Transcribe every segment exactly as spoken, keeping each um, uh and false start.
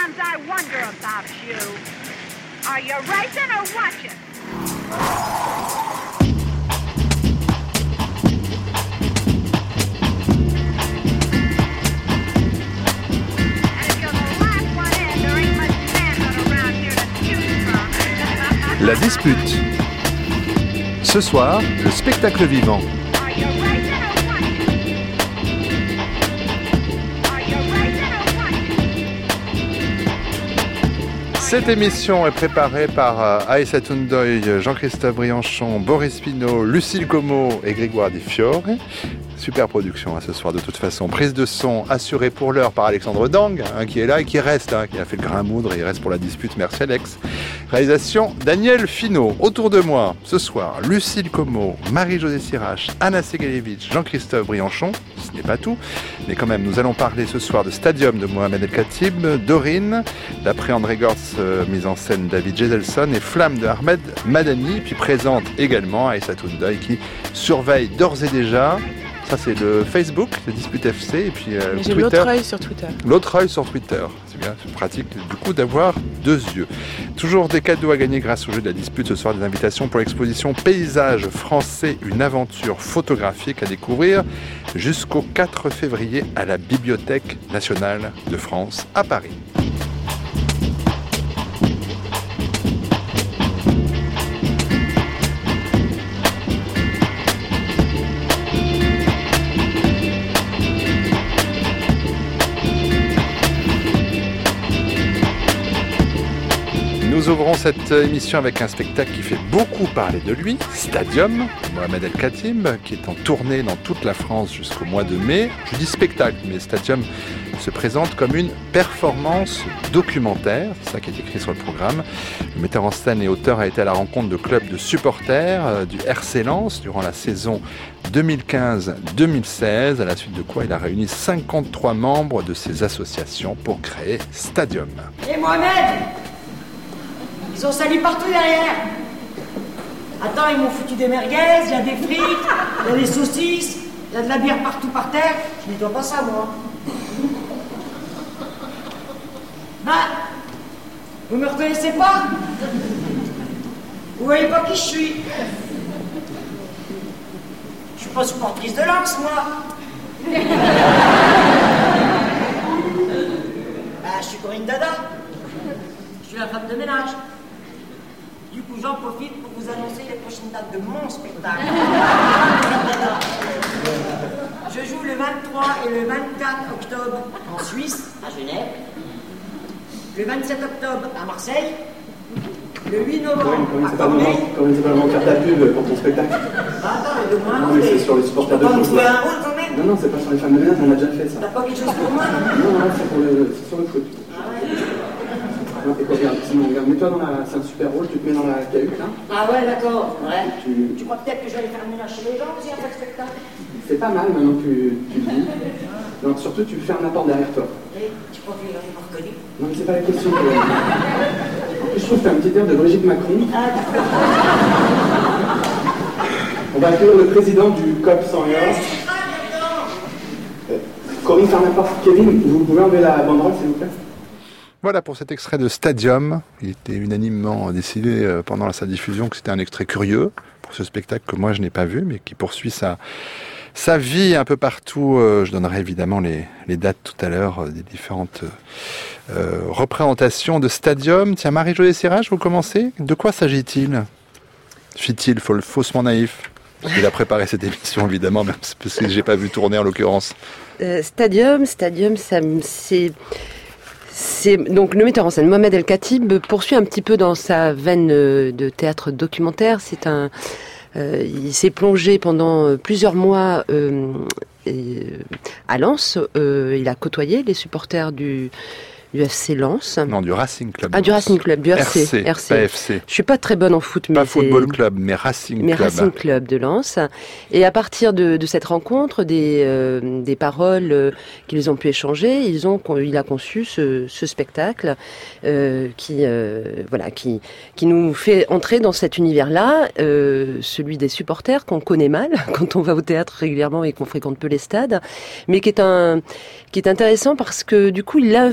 Sometimes I wonder about you. Are you racing or watching? La dispute. Ce soir, le spectacle vivant. Cette émission est préparée par Aïssa Toundoy, Jean-Christophe Brianchon, Boris Pinault, Lucille Como et Grégoire Di Fiore. Super production hein, ce soir de toute façon. Prise de son assurée pour l'heure par Alexandre Dang, hein, qui est là et qui reste, hein, qui a fait le grain à moudre et il reste pour la dispute. Merci Alex. Réalisation Daniel Finot. Autour de moi ce soir, Lucille Como, Marie-Josée Sirache, Anna Segalevitch, Jean-Christophe Brianchon. Ce n'est pas tout, mais quand même, nous allons parler ce soir de Stadium de Mohamed El Khatib, Dorine, d'après André Gortz, euh, mise en scène David Jezelson et Flamme de Ahmed Madani, puis présente également Aïssa Toundoy qui surveille d'ores et déjà. Ça, c'est le Facebook, le Dispute F C, et puis euh, J'ai Twitter. l'autre œil sur Twitter. L'autre œil sur Twitter. C'est bien, c'est pratique du coup d'avoir deux yeux. Toujours des cadeaux à gagner grâce au jeu de la dispute. Ce soir, des invitations pour l'exposition Paysages français, une aventure photographique à découvrir jusqu'au quatre février à la Bibliothèque nationale de France à Paris. Nous ouvrons cette émission avec un spectacle qui fait beaucoup parler de lui, Stadium, Mohamed El Khatib, qui est en tournée dans toute la France jusqu'au mois de mai. Je dis spectacle, mais Stadium se présente comme une performance documentaire, c'est ça qui est écrit sur le programme. Le metteur en scène et auteur a été à la rencontre de clubs de supporters euh, du R C Lens durant la saison deux mille quinze deux mille seize, à la suite de quoi il a réuni cinquante-trois membres de ses associations pour créer Stadium. Et Mohamed, ils ont sali partout derrière. Attends, ils m'ont foutu des merguez, il y a des frites, il y a des saucisses, il y a de la bière partout par terre. Je nettoie pas ça, moi. Bah, vous me reconnaissez pas? Vous voyez pas qui je suis? Je suis pas supportrice de Lens, moi. Bah, je suis Corinne Dada. Je suis la femme de ménage. Du coup, j'en profite pour vous annoncer les prochaines dates de mon spectacle. Je joue le vingt-trois et le vingt-quatre octobre en Suisse, à Genève. Le vingt-sept octobre à Marseille. Le huit novembre oui, à Corbeil. Comment c'est pas vraiment faire ta pub pour ton spectacle? Bah attends, mais donne-moi un Non, rôle. mais c'est sur les supporters de foot. Tu peux pas me foot. trouver un rôle quand même? Non, non, c'est pas sur les femmes de ménage, on a déjà fait ça. T'as pas quelque chose pour moi? Non, non, c'est, pour le, c'est sur le foot. Ah ouais. Non, et quoi, regarde, sinon, regarde, mets-toi dans la... C'est un super rôle, tu te mets dans la cahute, là. Ah ouais, d'accord. Ouais. Tu... Tu crois peut-être que je vais aller faire le ménage chez les gens aussi après le spectacle? C'est pas mal, maintenant que tu, tu le dis. Donc, surtout, tu fais un apport derrière toi. Et tu crois qu'il va me reconnaître? Non, mais c'est pas la question. Que... En plus, je trouve que t'as un petit air de Brigitte Macron. Ah d'accord. On va accueillir le président du C O P cent un. Corinne, faire n'importe. Kevin, vous pouvez enlever la banderole, s'il vous plaît? Voilà pour cet extrait de Stadium. Il était unanimement décidé pendant sa diffusion que c'était un extrait curieux pour ce spectacle que moi je n'ai pas vu, mais qui poursuit sa, sa vie un peu partout. Je donnerai évidemment les, les dates tout à l'heure des différentes euh, représentations de Stadium. Tiens, Marie-Josée Sirache, vous commencez. De quoi s'agit-il? Fit-il faussement naïf? Il a préparé cette émission, évidemment, même parce que j'ai pas vu tourner en l'occurrence. Euh, Stadium, Stadium, ça, c'est... C'est donc le metteur en scène Mohamed El Khatib poursuit un petit peu dans sa veine de théâtre documentaire. C'est un, euh, il s'est plongé pendant plusieurs mois euh, à Lens. Euh, il a côtoyé les supporters du du F C Lens. Non, du Racing Club. Ah, du Racing Club, du R C. R C, R C. pas F C. Je suis pas très bonne en foot, mais pas c'est... Football Club, mais Racing mais Club. Racing Club de Lens. Et à partir de, de cette rencontre, des, euh, des paroles euh, qu'ils ont pu échanger, ils ont, il a conçu ce, ce spectacle euh, qui, euh, voilà, qui, qui nous fait entrer dans cet univers-là, euh, celui des supporters qu'on connaît mal quand on va au théâtre régulièrement et qu'on fréquente peu les stades, mais qui est un, qui est intéressant parce que du coup, il inverse totalement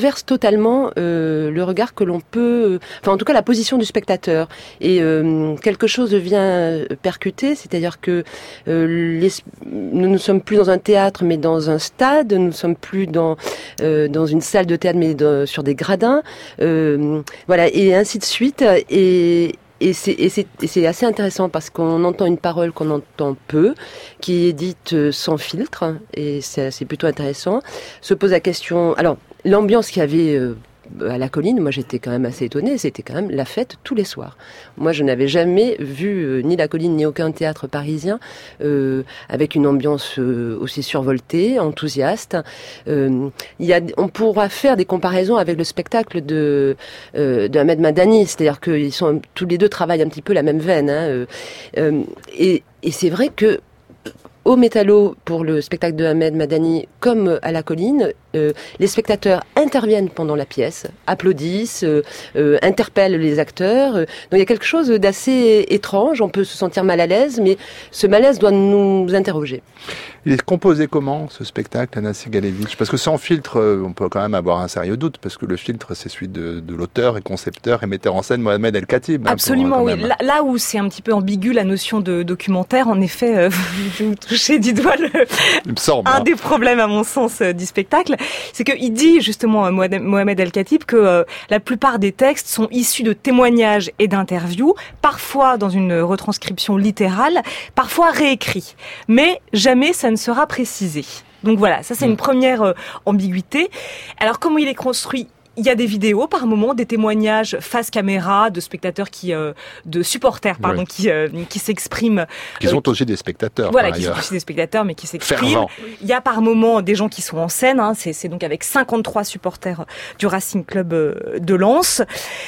totalement euh, le regard que l'on peut, enfin en tout cas la position du spectateur. Et euh, quelque chose vient percuter, c'est-à-dire que euh, les, nous ne sommes plus dans un théâtre mais dans un stade, nous ne sommes plus dans euh, dans une salle de théâtre mais dans, sur des gradins, euh, voilà, et ainsi de suite. Et Et c'est, et, c'est, et c'est assez intéressant parce qu'on entend une parole qu'on entend peu, qui est dite sans filtre, et c'est, c'est plutôt intéressant. Se pose la question... Alors, l'ambiance qu'il y avait euh, à la colline, moi j'étais quand même assez étonnée, c'était quand même la fête tous les soirs. Moi je n'avais jamais vu euh, ni la colline ni aucun théâtre parisien euh, avec une ambiance euh, aussi survoltée, enthousiaste. Euh, il y a, on pourra faire des comparaisons avec le spectacle de, euh, de Ahmed Madani, c'est-à-dire qu'ils sont tous les deux travaillent un petit peu la même veine. Hein, euh, euh, et, et c'est vrai que au Métallo, pour le spectacle de Ahmed Madani, comme à la colline, euh, les spectateurs interviennent pendant la pièce, applaudissent, euh, euh, interpellent les acteurs. Donc il y a quelque chose d'assez étrange, on peut se sentir mal à l'aise, mais ce malaise doit nous interroger. Il est composé comment, ce spectacle, Anna Segalevitch ? Parce que sans filtre, on peut quand même avoir un sérieux doute, parce que le filtre, c'est celui de, de l'auteur et concepteur et metteur en scène Mohamed El Khatib. Hein, Absolument, pour, oui. Là, là où c'est un petit peu ambigu, la notion de documentaire, en effet, euh, vous touchez du doigt le, Il me semble, un hein. des problèmes, à mon sens, euh, du spectacle. C'est qu'il dit, justement, Mohamed El Khatib, que euh, la plupart des textes sont issus de témoignages et d'interviews, parfois dans une retranscription littérale, parfois réécrits. Mais jamais ça ne sera précisé. Donc voilà, ça c'est une première euh, ambiguïté. Alors comment il est construit ? Il y a des vidéos par moment, des témoignages face caméra de spectateurs qui, euh, de supporters pardon, oui. qui euh, qui s'expriment. Qui sont euh, aussi des spectateurs. Voilà, par qui ailleurs. sont aussi des spectateurs, mais qui s'expriment. Fervent. Il y a par moment des gens qui sont en scène. Hein, c'est, c'est donc avec cinquante-trois supporters du Racing Club euh, de Lens.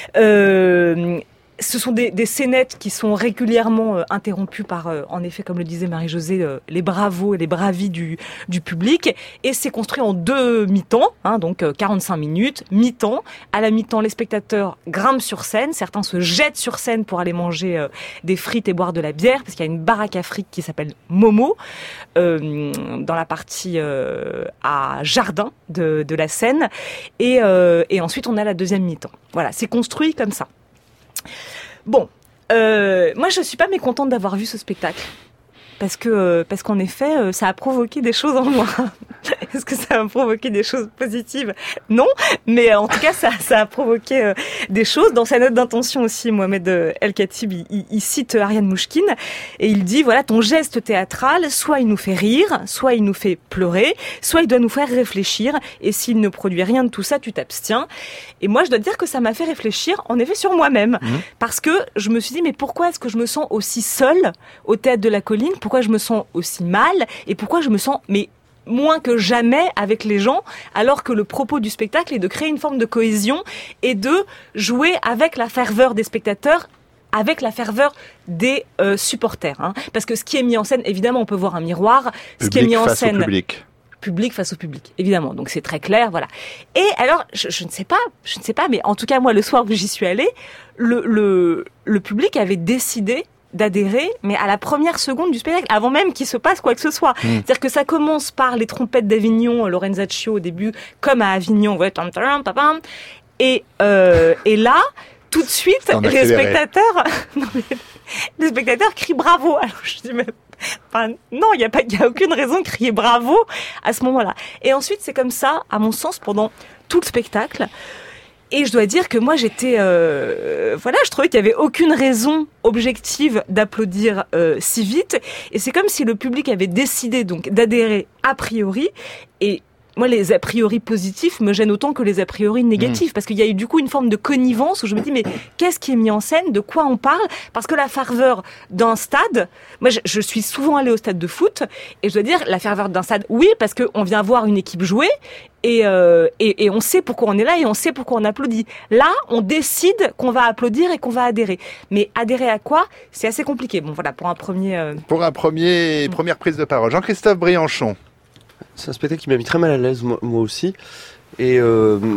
Euh, Ce sont des, des scénettes qui sont régulièrement euh, interrompues par, euh, en effet, comme le disait Marie-Josée, euh, les bravos et les bravis du, du public. Et c'est construit en deux mi-temps, hein, donc euh, quarante-cinq minutes, mi-temps. À la mi-temps, les spectateurs grimpent sur scène. Certains se jettent sur scène pour aller manger euh, des frites et boire de la bière, parce qu'il y a une baraque à frites qui s'appelle Momo, euh, dans la partie euh, à jardin de, de la scène. Et, euh, et ensuite, on a la deuxième mi-temps. Voilà, c'est construit comme ça. Bon, euh, moi je suis pas mécontente d'avoir vu ce spectacle. Parce que parce qu'en effet, ça a provoqué des choses en moi. Est-ce que ça a provoqué des choses positives ? Non, mais en tout cas, ça, ça a provoqué des choses. Dans sa note d'intention aussi, Mohamed El Khatib, il, il, il cite Ariane Mouchkine et il dit, voilà, ton geste théâtral, soit il nous fait rire, soit il nous fait pleurer, soit il doit nous faire réfléchir. Et s'il ne produit rien de tout ça, tu t'abstiens. Et moi, je dois dire que ça m'a fait réfléchir, en effet, sur moi-même. Mmh. Parce que je me suis dit, mais pourquoi est-ce que je me sens aussi seule au Théâtre de la Colline ? Pourquoi je me sens aussi mal et pourquoi je me sens mais moins que jamais avec les gens, alors que le propos du spectacle est de créer une forme de cohésion et de jouer avec la ferveur des spectateurs, avec la ferveur des euh, supporters. Hein. Parce que ce qui est mis en scène, évidemment, on peut voir un miroir. Public ce qui est mis en face scène, au public. Public face au public, évidemment. Donc c'est très clair, voilà. Et alors, je, je ne sais pas, je ne sais pas, mais en tout cas moi, le soir où j'y suis allée, le le le public avait décidé d'adhérer, mais à la première seconde du spectacle, avant même qu'il se passe quoi que ce soit. Mmh. C'est-à-dire que ça commence par les trompettes d'Avignon, Lorenzaccio au début, comme à Avignon, ouais, tam, tam, tam, tam, et euh, et là, tout de suite, les spectateurs, non, mais, les spectateurs crient bravo. Alors je dis mais enfin, non, il y a pas, il y a aucune raison de crier bravo à ce moment-là. Et ensuite, c'est comme ça, à mon sens, pendant tout le spectacle. Et je dois dire que moi, j'étais... Euh, voilà, je trouvais qu'il n'y avait aucune raison objective d'applaudir euh, si vite. Et c'est comme si le public avait décidé donc d'adhérer a priori. Et moi, les a priori positifs me gênent autant que les a priori négatifs. Mmh. Parce qu'il y a eu du coup une forme de connivence où je me dis, mais qu'est-ce qui est mis en scène ? De quoi on parle ? Parce que la ferveur d'un stade... Moi, je, je suis souvent allée au stade de foot. Et je dois dire, la ferveur d'un stade, oui, parce qu'on vient voir une équipe jouer. Et, euh, et, et on sait pourquoi on est là et on sait pourquoi on applaudit. Là, on décide qu'on va applaudir et qu'on va adhérer. Mais adhérer à quoi ? C'est assez compliqué. Bon, voilà, pour un premier... Euh... Pour un premier, première prise de parole. Jean-Christophe Briançon. C'est un spectacle qui m'a mis très mal à l'aise, moi, moi aussi. Et euh,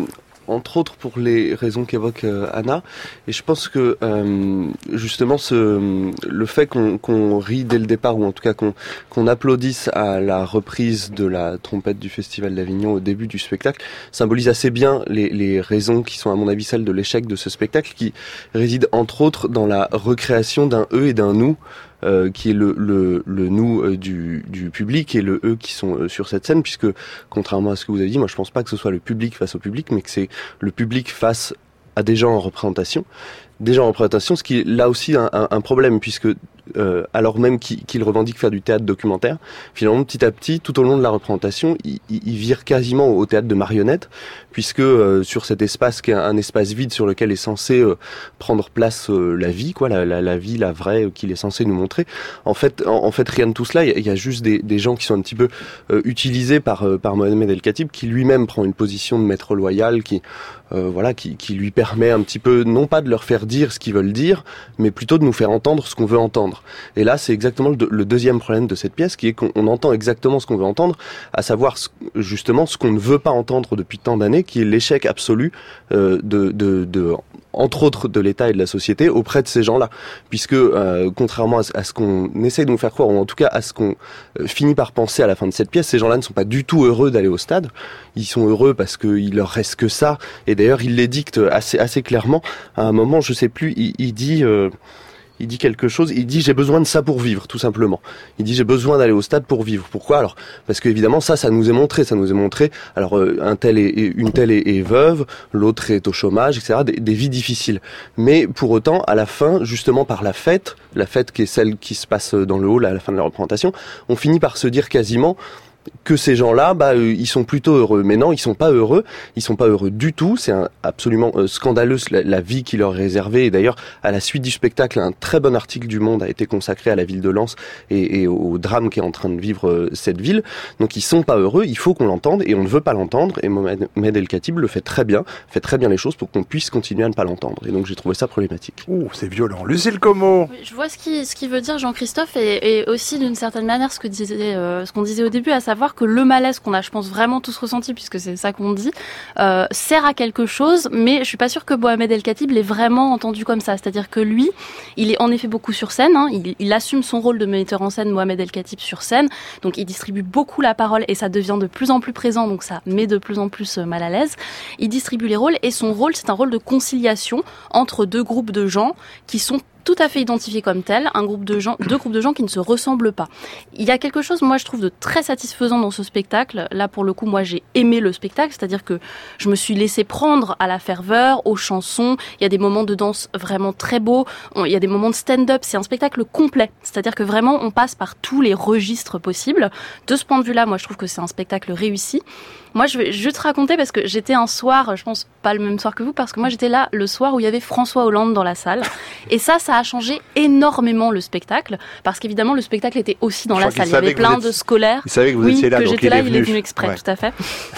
entre autres pour les raisons qu'évoque euh, Anna. Et je pense que euh, justement ce, le fait qu'on, qu'on rit dès le départ, ou en tout cas qu'on, qu'on applaudisse à la reprise de la trompette du Festival d'Avignon au début du spectacle, symbolise assez bien les, les raisons qui sont à mon avis celles de l'échec de ce spectacle, qui résident entre autres dans la recréation d'un eux et d'un nous. Euh, qui est le, le, le nous euh, du, du public et le eux qui sont euh, sur cette scène, puisque contrairement à ce que vous avez dit, moi je pense pas que ce soit le public face au public, mais que c'est le public face à des gens en représentation. Des gens en représentation, ce qui est là aussi un, un, un problème, puisque euh, alors même qu'ils, qu'ils revendiquent faire du théâtre documentaire, finalement petit à petit, tout au long de la représentation, ils, ils virent quasiment au théâtre de marionnettes, puisque euh, sur cet espace qui est un espace vide sur lequel est censé euh, prendre place euh, la vie, quoi, la, la, la vie, la vraie, euh, qu'il est censé nous montrer. En fait, en, en fait, rien de tout cela. Il y, y a juste des, des gens qui sont un petit peu euh, utilisés par euh, par Mohamed El Khatib, qui lui-même prend une position de maître loyal, qui euh, voilà, qui, qui lui permet un petit peu, non pas de leur faire dire ce qu'ils veulent dire, mais plutôt de nous faire entendre ce qu'on veut entendre. Et là, c'est exactement le, le deuxième problème de cette pièce, qui est qu'on on entend exactement ce qu'on veut entendre, à savoir ce, justement ce qu'on ne veut pas entendre depuis tant d'années, qui est l'échec absolu euh, de, de, de, entre autres, de l'État et de la société auprès de ces gens-là. Puisque, euh, contrairement à, à ce qu'on essaye de nous faire croire, ou en tout cas à ce qu'on euh, finit par penser à la fin de cette pièce, ces gens-là ne sont pas du tout heureux d'aller au stade. Ils sont heureux parce qu'il leur reste que ça. Et d'ailleurs, il les dicte assez, assez clairement. À un moment, je sais plus, il, il dit... Euh, Il dit quelque chose, il dit j'ai besoin de ça pour vivre, tout simplement. Il dit j'ai besoin d'aller au stade pour vivre. Pourquoi alors ? Parce que évidemment ça, ça nous est montré, ça nous est montré. Alors euh, un tel est, une telle est, est veuve, l'autre est au chômage, et cetera. Des, des vies difficiles. Mais pour autant, à la fin, justement par la fête, la fête qui est celle qui se passe dans le hall à la fin de la représentation, on finit par se dire quasiment que ces gens-là, bah, euh, ils sont plutôt heureux. Mais non, ils sont pas heureux. Ils sont pas heureux du tout. C'est un, absolument euh, scandaleux la, la vie qui leur est réservée. Et d'ailleurs, à la suite du spectacle, un très bon article du Monde a été consacré à la ville de Lens et, et au drame qu'est en train de vivre euh, cette ville. Donc, ils sont pas heureux. Il faut qu'on l'entende et on ne veut pas l'entendre. Et Mohamed El Khatib le fait très bien, fait très bien les choses pour qu'on puisse continuer à ne pas l'entendre. Et donc, j'ai trouvé ça problématique. Ouh, c'est violent. Lucille Como. Oui, je vois ce qu'il ce qu'il veut dire Jean-Christophe et, et aussi d'une certaine manière ce que disait euh, ce qu'on disait au début, à savoir voir que le malaise qu'on a, je pense, vraiment tous ressenti, puisque c'est ça qu'on dit, euh, sert à quelque chose, mais je suis pas sûre que Mohamed El Khatib l'ait vraiment entendu comme ça. C'est-à-dire que lui, il est en effet beaucoup sur scène, hein, il, il assume son rôle de metteur en scène, Mohamed El Khatib, sur scène, donc il distribue beaucoup la parole et ça devient de plus en plus présent, donc ça met de plus en plus mal à l'aise. Il distribue les rôles et son rôle, c'est un rôle de conciliation entre deux groupes de gens qui sont tout à fait identifiés comme tels, un groupe de gens, deux groupes de gens qui ne se ressemblent pas. Il y a quelque chose, moi, je trouve de très satisfaisant dans ce spectacle. Là, pour le coup, moi, j'ai aimé le spectacle, c'est-à-dire que je me suis laissée prendre à la ferveur, aux chansons. Il y a des moments de danse vraiment très beaux. Il y a des moments de stand-up. C'est un spectacle complet. C'est-à-dire que vraiment, on passe par tous les registres possibles. De ce point de vue-là, moi, je trouve que c'est un spectacle réussi. Moi, je vais juste raconter parce que j'étais un soir, je pense pas le même soir que vous, parce que moi, j'étais là le soir où il y avait François Hollande dans la salle. Et ça, ça a changé énormément le spectacle, parce qu'évidemment, le spectacle était aussi dans je la salle. Il y avait plein de scolaires. Il savait que vous oui, étiez là, que donc j'étais il là, est venu. il est venu exprès, ouais. Tout à fait.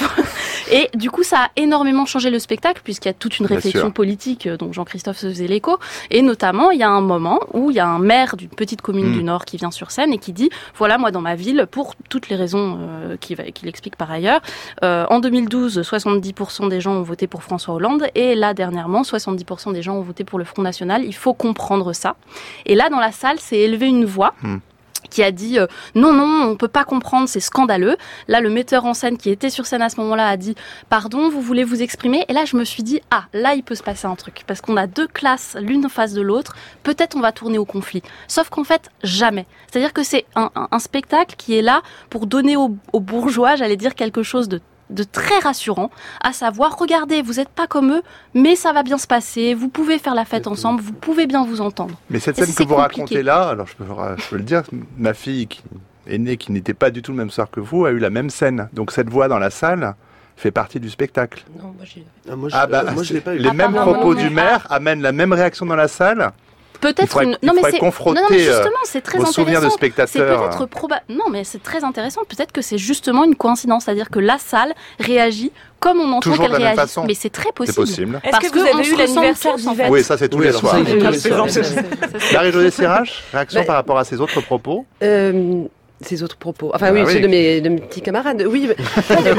Et du coup, ça a énormément changé le spectacle, puisqu'il y a toute une réflexion politique dont Jean-Christophe se faisait l'écho. Et notamment, il y a un moment où il y a un maire d'une petite commune mmh. du Nord qui vient sur scène et qui dit, voilà, moi, dans ma ville, pour toutes les raisons euh, qu'il, qu'il explique par ailleurs, euh, en deux mille douze, soixante-dix pour cent des gens ont voté pour François Hollande, et là, dernièrement, soixante-dix pour cent des gens ont voté pour le Front National. Il faut comprendre ça. Et là, dans la salle, s'est élevée une voix mmh. qui a dit euh, non, non, on peut pas comprendre, c'est scandaleux. Là, le metteur en scène qui était sur scène à ce moment-là a dit pardon, vous voulez vous exprimer? Et là, je me suis dit ah, là, il peut se passer un truc parce qu'on a deux classes l'une en face de l'autre. Peut-être on va tourner au conflit. Sauf qu'en fait, jamais. C'est-à-dire que c'est un, un, un spectacle qui est là pour donner aux, aux bourgeois, j'allais dire quelque chose de de très rassurant, à savoir, regardez, vous n'êtes pas comme eux, mais ça va bien se passer, vous pouvez faire la fête ensemble, vous pouvez bien vous entendre. Mais cette scène que vous compliqué. racontez là, alors je peux, je peux le dire, ma fille qui est née, qui n'était pas du tout le même soir que vous, a eu la même scène. Donc cette voix dans la salle fait partie du spectacle. Non, moi j'ai... Ah, moi, je, ah bah, euh, moi, je l'ai pas eu. Les ah, mêmes pardon, propos non, du maire ah. amènent la même réaction dans la salle. Peut-être faudrait, une... non, mais c'est... confronter non, non, mais justement, c'est très vos intéressant. souvenirs de spectateurs. C'est peut-être proba... Non, mais c'est très intéressant. Peut-être que c'est justement une coïncidence, c'est-à-dire que la salle réagit comme on entend toujours qu'elle de la même réagit. façon. Mais c'est très possible. C'est possible. Est-ce que vous avez eu l'anniversaire d'Yvette ? Oui, ça c'est tous oui, les alors, soirs. ça, il est tous les soirs. Marie-Josée Sirache, réaction bah, par rapport à ses autres propos ? euh, ces autres propos. Enfin Ah oui, oui. ceux de mes, de mes petits camarades. Oui, mais-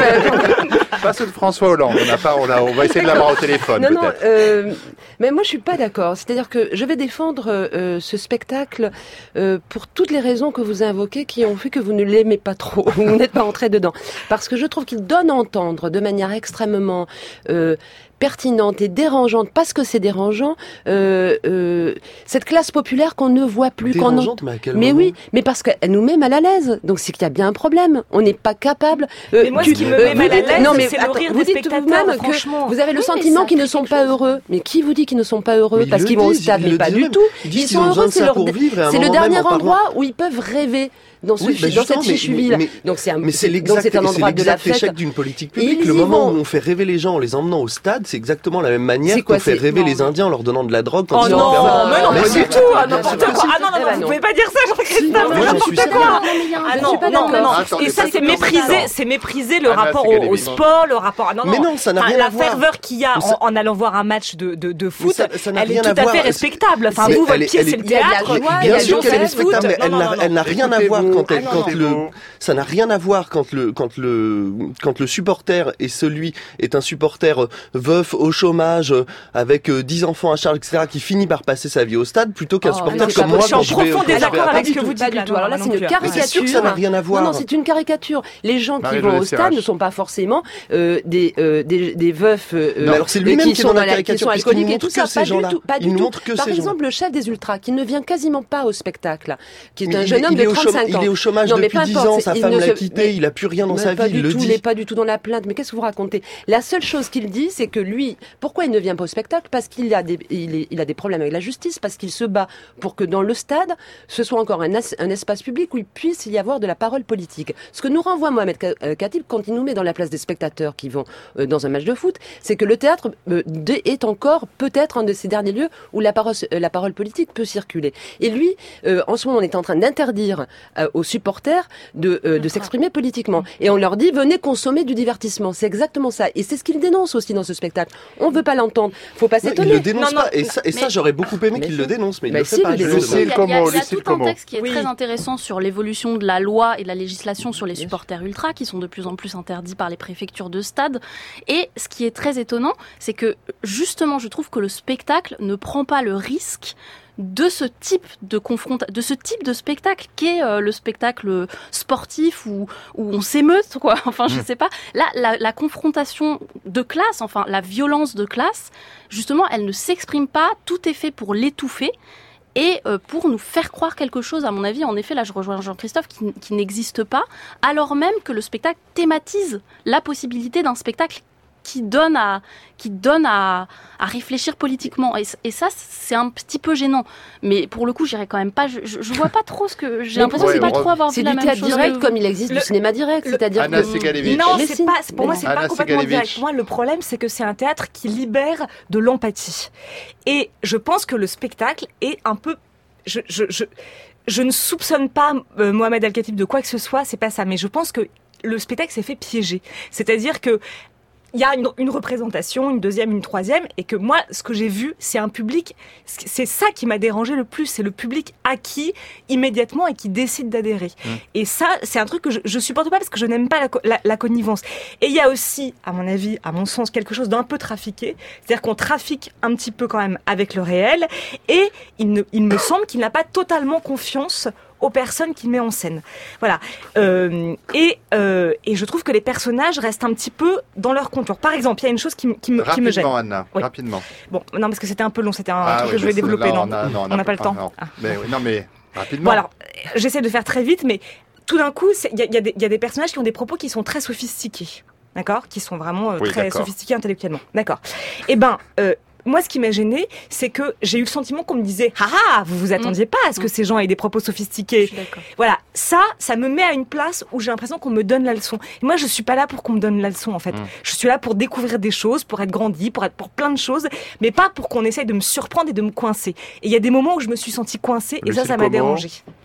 Pas ceux de François Hollande. On, a pas, on, a, on va essayer de l'avoir au téléphone, non, non, peut-être. euh, mais moi je suis pas d'accord. C'est-à-dire que je vais défendre euh, ce spectacle euh, pour toutes les raisons que vous invoquez qui ont fait que vous ne l'aimez pas trop, vous n'êtes pas entré dedans. Parce que je trouve qu'il donne à entendre de manière extrêmement euh, pertinente et dérangeante, parce que c'est dérangeant, euh, euh, cette classe populaire qu'on ne voit plus. qu'on en- Dérangeante, mais à quel Mais moment oui, mais parce qu'elle nous met mal à l'aise. Donc c'est qu'il y a bien un problème. On n'est pas capable. euh, Mais moi, tu- ce qui me euh, met vous mal à dites- l'aise, non, mais c'est le attends, rire vous des dites spectateurs, vous-même que franchement. vous avez le Oui, mais sentiment ça qu'ils ne fait sont quelque pas chose. heureux. Mais qui vous dit qu'ils ne sont pas heureux Mais ils parce le qu'ils vont au disent, stade? ils Mais le pas disent du eux-mêmes. tout. Ils disent Ils qu'ils sont ont besoin heureux. de C'est ça leur- pour vivre, et à un c'est le moment même, dernier en parlant- endroit où ils peuvent rêver dans ce Oui, bah dans justement, cette mais- fichuville. mais- Donc c'est un Mais c'est donc l'exact, c'est un c'est endroit de la l'exact fête. échec d'une politique Et publique. ils Le y moment vont. où on fait rêver les gens en les emmenant au stade, c'est exactement la même manière C'est quoi, qu'on fait c'est- rêver non. les Indiens en leur donnant de la drogue quand Oh ils sont non, enfermés. mais non, Mais pas si. du tout, ah, n'importe quoi. Ah non, non, Eh ben non, vous non. pouvez pas dire ça, Jean-Christophe, Non, moi, j'en n'importe suis quoi. certain. Non, mais il y a un Ah Je non, suis pas non, non, d'accord. non. Attendez, Et ça, pas c'est de mépriser, temps. c'est mépriser le Anna rapport au, au Segalevich. sport, le rapport. Non, non. Mais non, ça n'a Enfin, rien la à voir. ferveur qu'il y a Mais ça- en, en allant voir un match de, de, de foot, ça- ça n'a elle est rien tout à à voir. fait respectable. Enfin, Mais vous, elle votre est- pied, elle c'est est- le il y a de la théâtre. joie, il y Bien a sûr du qu'elle est rêve, respectable, mais foot. elle Non, n'a, non, non, elle n'a rien à voir quand elle, Écoutez-vous. quand le, Écoutez-vous. ça n'a rien à voir quand le, quand le, quand le supporter et celui est un supporter euh, veuf au chômage euh, avec euh, dix enfants à charge, et cetera, qui finit par passer sa vie au stade plutôt qu'un Oh, supporter mais c'est comme pas moi Je suis en quand je vais au profond quand je vais à désaccord Paris. avec ce que du vous tout, pas dites du là. tout. Alors là, non, c'est non une plus. Mais c'est sûr que ça n'a rien à voir. Non, non, c'est une caricature. Les gens qui Marie-Jo vont au Lessérage. stade ne sont pas forcément euh, euh, des, euh, des, des veufs euh, Mais alors, c'est lui-même qui qui est sont dans la la- qui caricature, sont puisqu'il alcooliques nous et tout montre ça. que ces Pas du gens-là. tout. Pas Il du nous tout. montre que Par ces gens-là. exemple, le chef des Ultras, qui ne vient quasiment pas au spectacle, qui est Mais un il jeune est- homme il de est au chômage- trente-cinq ans. Il est au chômage Non, mais depuis peu dix importe, ans, sa il femme ne l'a se- quitté, mais- il a plus rien dans Mais sa pas vie, il du le tout, dit. il n'est pas du tout dans la plainte. Mais qu'est-ce que vous racontez? La seule chose qu'il dit, c'est que lui, pourquoi il ne vient pas au spectacle? Parce qu'il a des, il, est- il a des problèmes avec la justice, parce qu'il se bat pour que dans le stade, ce soit encore un, as- un espace public où il puisse y avoir de la parole politique. Ce que nous renvoie Mohamed Ka- euh, Khatib quand il nous met dans la place des spectateurs qui vont euh, dans un match de foot, c'est que le théâtre euh, de- est encore peut-être un de ces derniers lieux où la parole, euh, la parole politique peut circuler. Et lui, euh, en ce moment, on est en train d'interdire euh, aux supporters de, euh, de s'exprimer politiquement. Et on leur dit, venez consommer du divertissement. C'est exactement ça. Et c'est ce qu'il dénonce aussi dans ce spectacle. On veut pas l'entendre. Faut pas Non, il s'étonner. le dénonce Non, non, pas. Et ça, et ça mais- j'aurais beaucoup aimé Mais qu'il si. le dénonce, mais il Mais le si, fait pas. le je le dénonce. demande. Il y a, il y a- Como, il y a Lucille tout un Como. texte qui est Oui. très intéressant sur l'évolution de la loi et de la législation sur les supporters ultra qui sont de plus en plus interdits par les préfectures de stade. Et ce qui est très étonnant, c'est que justement, je trouve que le spectacle ne prend pas le risque de ce type de confront- de ce type de spectacle qu'est euh, le spectacle sportif où, où on s'émeute, quoi. Enfin, je sais pas. Là, la, la confrontation de classe, enfin, la violence de classe, justement, elle ne s'exprime pas. Tout est fait pour l'étouffer. Et euh, pour nous faire croire quelque chose, à mon avis, en effet, là je rejoins Jean-Christophe, qui, qui n'existe pas, alors même que le spectacle thématise la possibilité d'un spectacle qui donne à, qui donne à, à réfléchir politiquement. Et, et ça, c'est un petit peu gênant. Mais pour le coup, j'irai quand même pas. Je, je, je vois pas trop ce que. J'ai Mais l'impression ouais, de pas on- trop avoir C'est vu la du même théâtre chose. direct que- comme il existe Le- du cinéma direct. le- C'est-à-dire Anna que... Segalevich. Non, Mais c'est si. pas, c'est- pour moi, c'est Anna pas complètement Segalevich. direct. Moi, le problème, c'est que c'est un théâtre qui libère de l'empathie. Et je pense que le spectacle est un peu, je, je, je, je ne soupçonne pas euh, Mohamed Al-Khatib de quoi que ce soit, c'est pas ça. Mais je pense que le spectacle s'est fait piéger. C'est-à-dire que il y a une, une représentation, une deuxième, une troisième, et que moi, ce que j'ai vu, c'est un public, c'est ça qui m'a dérangé le plus, c'est le public acquis immédiatement et qui décide d'adhérer. Mmh. Et ça, c'est un truc que je, je supporte pas parce que je n'aime pas la, la, la connivence. Et il y a aussi, à mon avis, à mon sens, quelque chose d'un peu trafiqué, c'est-à-dire qu'on trafique un petit peu quand même avec le réel, et il, ne, il me semble qu'il n'a pas totalement confiance aux personnes qu'il met en scène. Voilà. Euh, et, euh, et je trouve que les personnages restent un petit peu dans leur contour. Par exemple, il y a une chose qui, qui, me, qui me gêne. Rapidement, Anna. Oui. Rapidement. Bon, non, parce que c'était un peu long. C'était un Ah truc oui, que je vais mais développer. là, Non, on a- non, on n'a pas le temps. Non, Ah. mais, oui, non, mais rapidement. Bon, alors, j'essaie de faire très vite, mais tout d'un coup, il y, y, y a des personnages qui ont des propos qui sont très sophistiqués. D'accord ? Qui sont vraiment euh, Oui, très d'accord. sophistiqués intellectuellement. D'accord. Eh ben, euh, moi, ce qui m'a gênée, c'est que j'ai eu le sentiment qu'on me disait « Ah ah, vous vous attendiez pas à ce que Mmh. ces gens aient des propos sophistiqués. » Je suis d'accord. Voilà, ça, ça me met à une place où j'ai l'impression qu'on me donne la leçon. Et moi, je suis pas là pour qu'on me donne la leçon, en fait. Mm. Je suis là pour découvrir des choses, pour être grandi, pour être pour plein de choses, mais pas pour qu'on essaye de me surprendre et de me coincer. Et il y a des moments où je me suis sentie coincée, et ça, Lucille ça m'a Como. dérangée.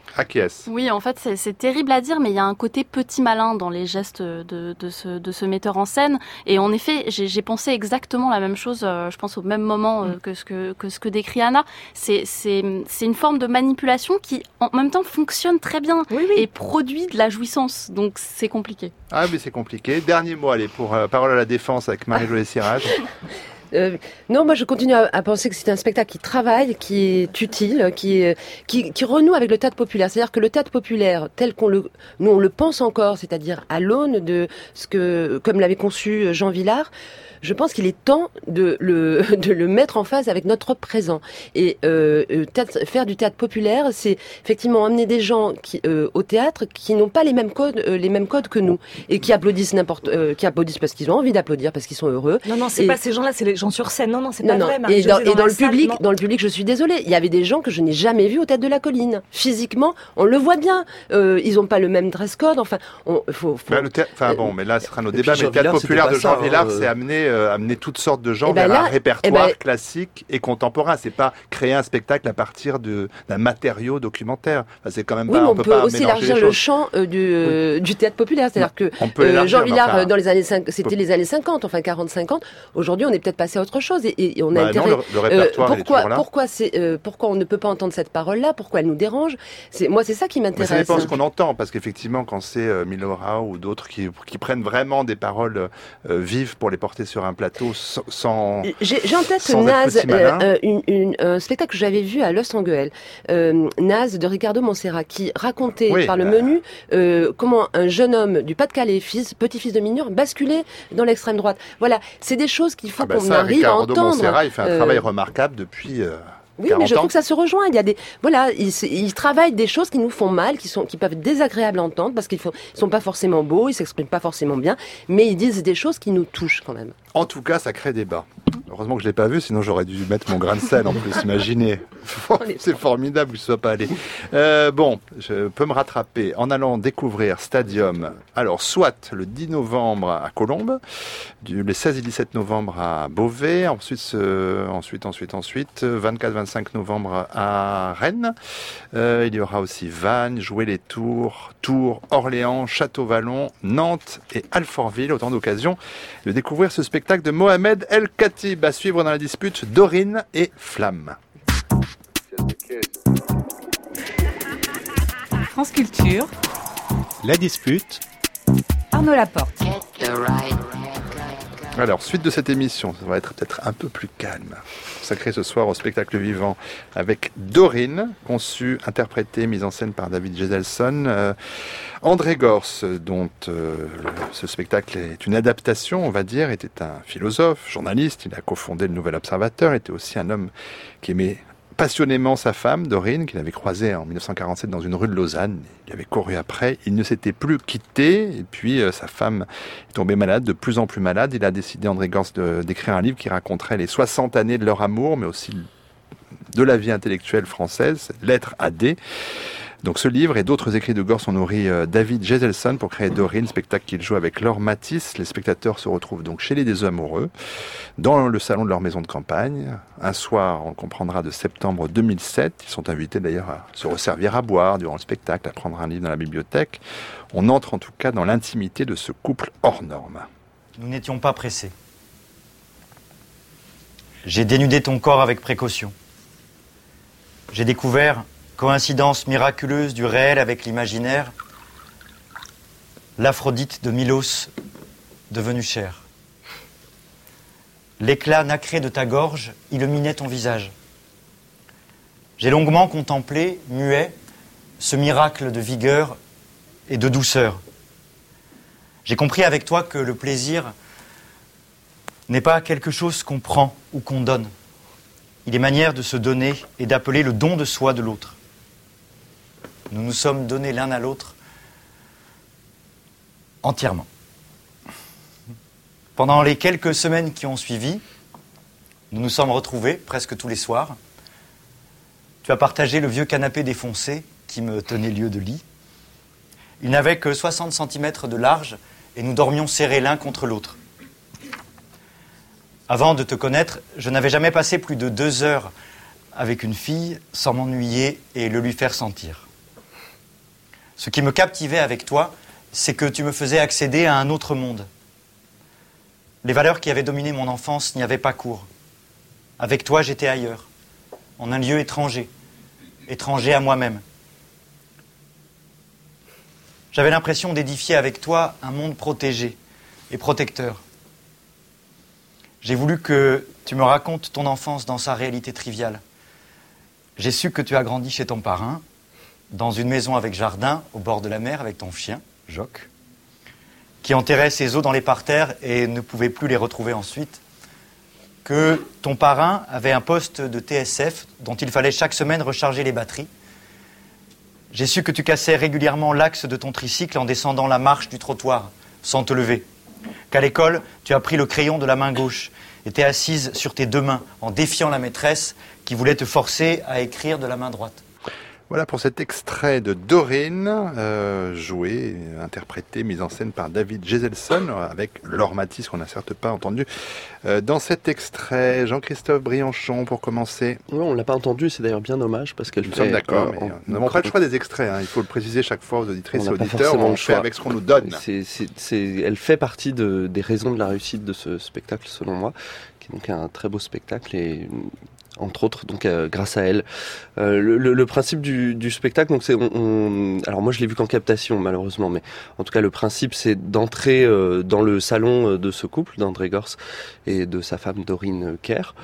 acquiesce. Oui, en fait, c'est, c'est terrible à dire, mais il y a un côté petit malin dans les gestes de, de, ce, de ce metteur en scène. Et en effet, j'ai, j'ai pensé exactement la même chose, euh, je pense au même moment euh, que, ce que, que ce que décrit Anna. C'est, c'est, c'est une forme de manipulation qui, en même temps, fonctionne très bien oui, oui. et produit de la jouissance. Donc, c'est compliqué. Ah, mais c'est compliqué. Dernier mot, allez, pour euh, Parole à la Défense avec Marie-Josée Sirage. Euh, non, moi je continue à, à penser que c'est un spectacle qui travaille, qui est utile, qui, qui, qui renoue avec le théâtre populaire. C'est-à-dire que le théâtre populaire, tel qu'on le, nous on le pense encore, c'est-à-dire à l'aune de ce que, comme l'avait conçu Jean Vilar, je pense qu'il est temps de le, de le mettre en phase avec notre présent. Et euh, théâtre, faire du théâtre populaire, c'est effectivement amener des gens qui, euh, au théâtre qui n'ont pas les mêmes codes, euh, les mêmes codes que nous, et qui applaudissent n'importe, euh, qui applaudissent parce qu'ils ont envie d'applaudir, parce qu'ils sont heureux. Non, non, c'est et... pas ces gens-là, c'est les gens sur scène. Non, non, c'est non, pas non. vrai. Et dans, et dans, dans le salle, public, non. dans le public, je suis désolée, il y avait des gens que je n'ai jamais vus au Théâtre de la Colline. Physiquement, on le voit bien. Euh, ils n'ont pas le même dress code. Enfin, on, faut. faut... Bah, le théâtre, enfin bon, mais là, ce sera nos débats. Mais le Jean théâtre Vilar, populaire de c'était Jean pas ça, Vilar, hein, c'est amener, euh, amener toutes sortes de gens Eh ben vers là, un répertoire eh ben... classique et contemporain. C'est pas créer un spectacle à partir de, d'un matériau documentaire. Enfin, c'est quand même Oui, pas. mais On, on peut peut pas aussi mélanger élargir les le choses. champ euh, du, euh, du théâtre populaire. C'est-à-dire que On peut euh, élargir, Jean Vilar, enfin, euh, dans les années cinq, c'était les années cinquante, enfin quarante cinquante. Aujourd'hui, on est peut-être passé à autre chose et, et on a Bah intérêt. non, le, le répertoire euh, il est pourquoi, toujours là. pourquoi, c'est, euh, pourquoi on ne peut pas entendre cette parole-là? Pourquoi elle nous dérange? C'est, moi, c'est ça qui Mais m'intéresse. ça dépend de ce qu'on entend, parce qu'effectivement, quand c'est euh, Milo Rao ou d'autres qui, qui prennent vraiment des paroles euh, vives pour les porter sur un plateau sans... sans J'ai, j'ai en tête sans être Naz, petit malin. euh, une, une, un spectacle que j'avais vu à Los Angeles, euh, Naz de Ricardo Montserrat, qui racontait Oui, par le bah. menu euh, comment un jeune homme du Pas-de-Calais, fils, petit-fils de mineur, basculait dans l'extrême droite. Voilà, c'est des choses qu'il faut Ah bah qu'on ça, arrive à Ricardo entendre. Montserrat, il fait un Euh, travail remarquable depuis euh, Oui, quarante mais je ans. trouve que ça se rejoint. Il y a des, voilà, ils, ils travaillent des choses qui nous font mal, qui sont, qui peuvent être désagréables à entendre parce qu'ils font, ils sont pas forcément beaux, ils s'expriment pas forcément bien, mais ils disent des choses qui nous touchent quand même. En tout cas, ça crée débat. Heureusement que je l'ai pas vu, sinon j'aurais dû mettre mon grain de sel en plus. Imaginez, c'est formidable que je sois pas allé. Euh, bon, je peux me rattraper en allant découvrir Stadium. Alors, soit le dix novembre à Colombes, du, les seize et dix-sept novembre à Beauvais, ensuite, euh, ensuite, ensuite, ensuite, vingt-quatre vingt-cinq novembre à Rennes. Euh, il y aura aussi Vannes, Jouer-les-Tours, Tours, Orléans, Château-Vallon, Nantes et Alfortville. Autant d'occasions de découvrir ce spectacle de Mohamed El Khatib, à suivre dans la dispute Dorine et Flamme. France Culture, La dispute, Arnaud Laporte. Alors, suite de cette émission, ça va être peut-être un peu plus calme. Consacré ce soir au spectacle vivant avec Dorine, conçue, interprétée, mise en scène par David Geselson. Euh, André Gors, dont euh, le, ce spectacle est une adaptation, on va dire, était un philosophe, journaliste. Il a cofondé le Nouvel Observateur, était aussi un homme qui aimait passionnément sa femme, Dorine, qu'il avait croisée en mille neuf cent quarante-sept dans une rue de Lausanne. Il avait couru après, il ne s'était plus quitté, et puis euh, sa femme est tombée malade, de plus en plus malade. Il a décidé, André Gors, de, d'écrire un livre qui raconterait les soixante années de leur amour, mais aussi de la vie intellectuelle française, Lettre à D. Donc ce livre et d'autres écrits de Gors ont nourri euh, David Geselson pour créer Dorine, spectacle qu'il joue avec Laure Matisse. Les spectateurs se retrouvent donc chez les deux amoureux, dans le salon de leur maison de campagne. Un soir, on le comprendra, de septembre deux mille sept. Ils sont invités d'ailleurs à se resservir à boire durant le spectacle, à prendre un livre dans la bibliothèque. On entre en tout cas dans l'intimité de ce couple hors norme. Nous n'étions pas pressés. J'ai dénudé ton corps avec précaution. J'ai découvert, coïncidence miraculeuse du réel avec l'imaginaire, l'Aphrodite de Milos devenue chair. L'éclat nacré de ta gorge illuminait ton visage. J'ai longuement contemplé, muet, ce miracle de vigueur et de douceur. J'ai compris avec toi que le plaisir n'est pas quelque chose qu'on prend ou qu'on donne. Il est manière de se donner et d'appeler le don de soi de l'autre. Nous nous sommes donnés l'un à l'autre entièrement. Pendant les quelques semaines qui ont suivi, nous nous sommes retrouvés presque tous les soirs. Tu as partagé le vieux canapé défoncé qui me tenait lieu de lit. Il n'avait que soixante centimètres de large et nous dormions serrés l'un contre l'autre. Avant de te connaître, je n'avais jamais passé plus de deux heures avec une fille sans m'ennuyer et le lui faire sentir. Ce qui me captivait avec toi, c'est que tu me faisais accéder à un autre monde. Les valeurs qui avaient dominé mon enfance n'y avaient pas cours. Avec toi, j'étais ailleurs, en un lieu étranger, étranger à moi-même. J'avais l'impression d'édifier avec toi un monde protégé et protecteur. J'ai voulu que tu me racontes ton enfance dans sa réalité triviale. J'ai su que tu as grandi chez ton parrain, dans une maison avec jardin, au bord de la mer, avec ton chien, Jock, qui enterrait ses os dans les parterres et ne pouvait plus les retrouver ensuite. Que ton parrain avait un poste de T S F dont il fallait chaque semaine recharger les batteries. J'ai su que tu cassais régulièrement l'axe de ton tricycle en descendant la marche du trottoir, sans te lever. Qu'à l'école, tu as pris le crayon de la main gauche et t'es assise sur tes deux mains en défiant la maîtresse qui voulait te forcer à écrire de la main droite. Voilà pour cet extrait de Dorine, euh, joué, interprété, mis en scène par David Geselson, avec Laure Mathis, qu'on n'a certes pas entendu. Euh, dans cet extrait, Jean-Christophe Briançon, pour commencer. Oui, on ne l'a pas entendu, c'est d'ailleurs bien dommage, parce qu'elle nous fait... sommes d'accord, euh, mais en... nous n'avons pas le choix des extraits, hein. Il faut le préciser chaque fois aux auditrices et on auditeurs, on le fait avec ce qu'on nous donne. C'est, c'est, c'est, elle fait partie de, des raisons de la réussite de ce spectacle, selon moi, qui est donc un très beau spectacle et... entre autres, donc euh, grâce à elle. Euh, le, le, le principe du, du spectacle, donc c'est, on, on, alors moi je l'ai vu qu'en captation malheureusement, mais en tout cas le principe c'est d'entrer euh, dans le salon de ce couple, d'André Gorz et de sa femme Dorine Kerr.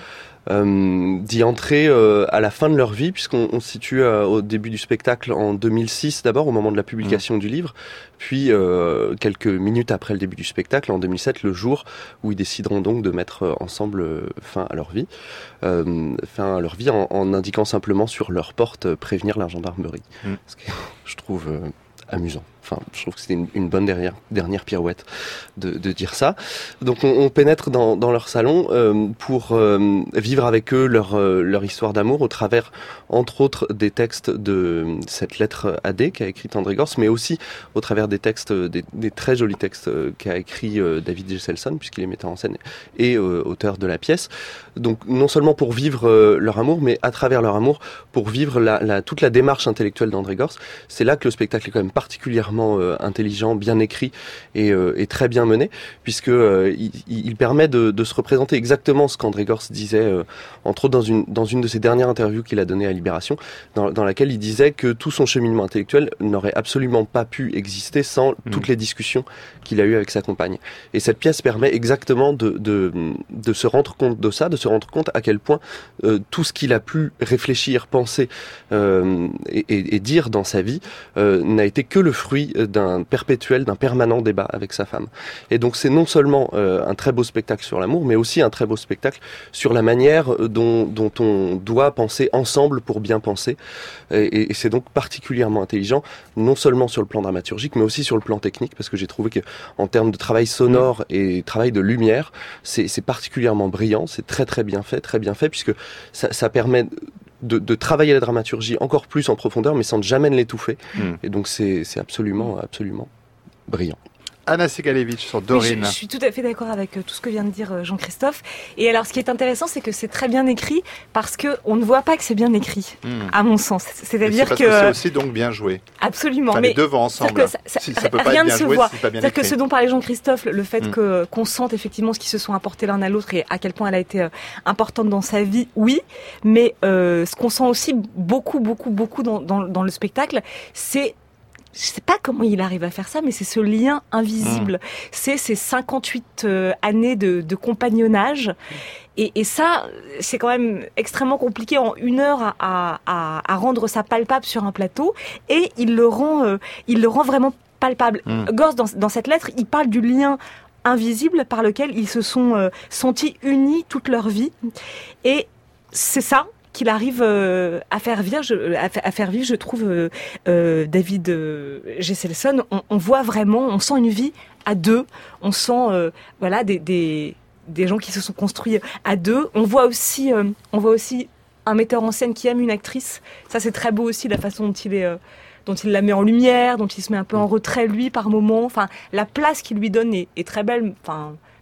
Euh, d'y entrer euh, à la fin de leur vie, puisqu'on on se situe euh, au début du spectacle en deux mille six d'abord, au moment de la publication mmh. du livre, puis euh, quelques minutes après le début du spectacle, en deux mille sept, le jour où ils décideront donc de mettre ensemble euh, fin à leur vie, euh, fin à leur vie en, en indiquant simplement sur leur porte euh, prévenir la gendarmerie. Mmh. Ce que je trouve euh, amusant. Enfin, je trouve que c'était une, une bonne dernière, dernière pirouette de, de dire ça. Donc on, on pénètre dans, dans leur salon euh, pour euh, vivre avec eux leur, euh, leur histoire d'amour au travers, entre autres, des textes de cette lettre A D qu'a écrite André Gorz, mais aussi au travers des textes, des, des très jolis textes qu'a écrit euh, David Geselson, puisqu'il est metteur en scène et euh, auteur de la pièce. Donc non seulement pour vivre euh, leur amour, mais à travers leur amour, pour vivre la, la, toute la démarche intellectuelle d'André Gorz. C'est là que le spectacle est quand même particulièrement Euh, intelligent, bien écrit et, euh, et très bien mené, puisque euh, il, il permet de, de se représenter exactement ce qu'André Gorz disait, euh, entre autres dans une, dans une de ses dernières interviews qu'il a données à Libération, dans, dans laquelle il disait que tout son cheminement intellectuel n'aurait absolument pas pu exister sans mmh. toutes les discussions qu'il a eues avec sa compagne. Et cette pièce permet exactement de, de, de se rendre compte de ça, de se rendre compte à quel point euh, tout ce qu'il a pu réfléchir, penser euh, et, et, et dire dans sa vie euh, n'a été que le fruit d'un perpétuel, d'un permanent débat avec sa femme. Et donc c'est non seulement euh, un très beau spectacle sur l'amour, mais aussi un très beau spectacle sur la manière dont, dont on doit penser ensemble pour bien penser. Et, et c'est donc particulièrement intelligent, non seulement sur le plan dramaturgique, mais aussi sur le plan technique, parce que j'ai trouvé que en termes de travail sonore et travail de lumière, c'est, c'est particulièrement brillant, c'est très très bien fait, très bien fait, puisque ça, ça permet De, de travailler la dramaturgie encore plus en profondeur, mais sans jamais l'étouffer. Mm. Et donc c'est, c'est absolument, absolument brillant. Anna Segalevitch sur Dorine. Oui, je, je suis tout à fait d'accord avec tout ce que vient de dire Jean-Christophe. Et alors, ce qui est intéressant, c'est que c'est très bien écrit parce que on ne voit pas que c'est bien écrit, mmh. à mon sens. C'est-à-dire c'est parce que, que c'est aussi donc bien joué. Absolument. Enfin, mais les deux vont ensemble. Ça, ça, si ça peut pas rien être bien ne se joué, voit. c'est pas bien C'est-à-dire écrit. que ce dont parlait Jean-Christophe, le fait mmh. que qu'on sente effectivement ce qu'ils se sont apportés l'un à l'autre et à quel point elle a été euh, importante dans sa vie, oui. Mais euh, ce qu'on sent aussi beaucoup, beaucoup, beaucoup dans, dans, dans le spectacle, c'est je sais pas comment il arrive à faire ça, mais c'est ce lien invisible. Mmh. C'est ces cinquante-huit euh, années de, de compagnonnage. Et, et ça, c'est quand même extrêmement compliqué en une heure à, à, à rendre ça palpable sur un plateau. Et il le rend, euh, il le rend vraiment palpable. Mmh. Gorz, dans, dans cette lettre, il parle du lien invisible par lequel ils se sont euh, sentis unis toute leur vie. Et c'est ça qu'il arrive euh, à faire vivre, je, à, à faire vivre, je trouve, euh, euh, David euh, Geselson. On, on voit vraiment, on sent une vie à deux. On sent, euh, voilà, des, des des gens qui se sont construits à deux. On voit aussi, euh, on voit aussi un metteur en scène qui aime une actrice. Ça, c'est très beau aussi, la façon dont il est, euh, dont il la met en lumière, dont il se met un peu en retrait lui par moment. Enfin, la place qu'il lui donne est, est très belle. Enfin.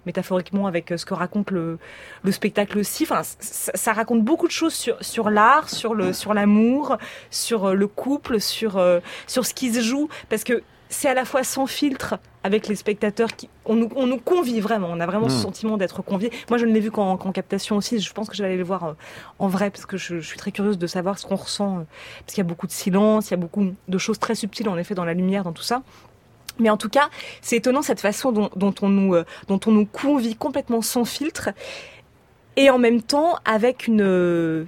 métaphoriquement avec ce que raconte le, le spectacle aussi. Enfin, ça, ça raconte beaucoup de choses sur, sur l'art, sur le, sur l'amour, sur le couple, sur, euh, sur ce qui se joue, parce que c'est à la fois sans filtre avec les spectateurs qui on nous, on nous convie vraiment, on a vraiment mmh. ce sentiment d'être conviés. Moi je ne l'ai vu qu'en, qu'en captation aussi, je pense que je vais aller le voir euh, en vrai parce que je, je suis très curieuse de savoir ce qu'on ressent, euh, parce qu'il y a beaucoup de silence, il y a beaucoup de choses très subtiles en effet dans la lumière, dans tout ça. Mais en tout cas, c'est étonnant cette façon dont, dont, on, nous, euh, dont on nous convie complètement sans filtre et en même temps avec une... Euh,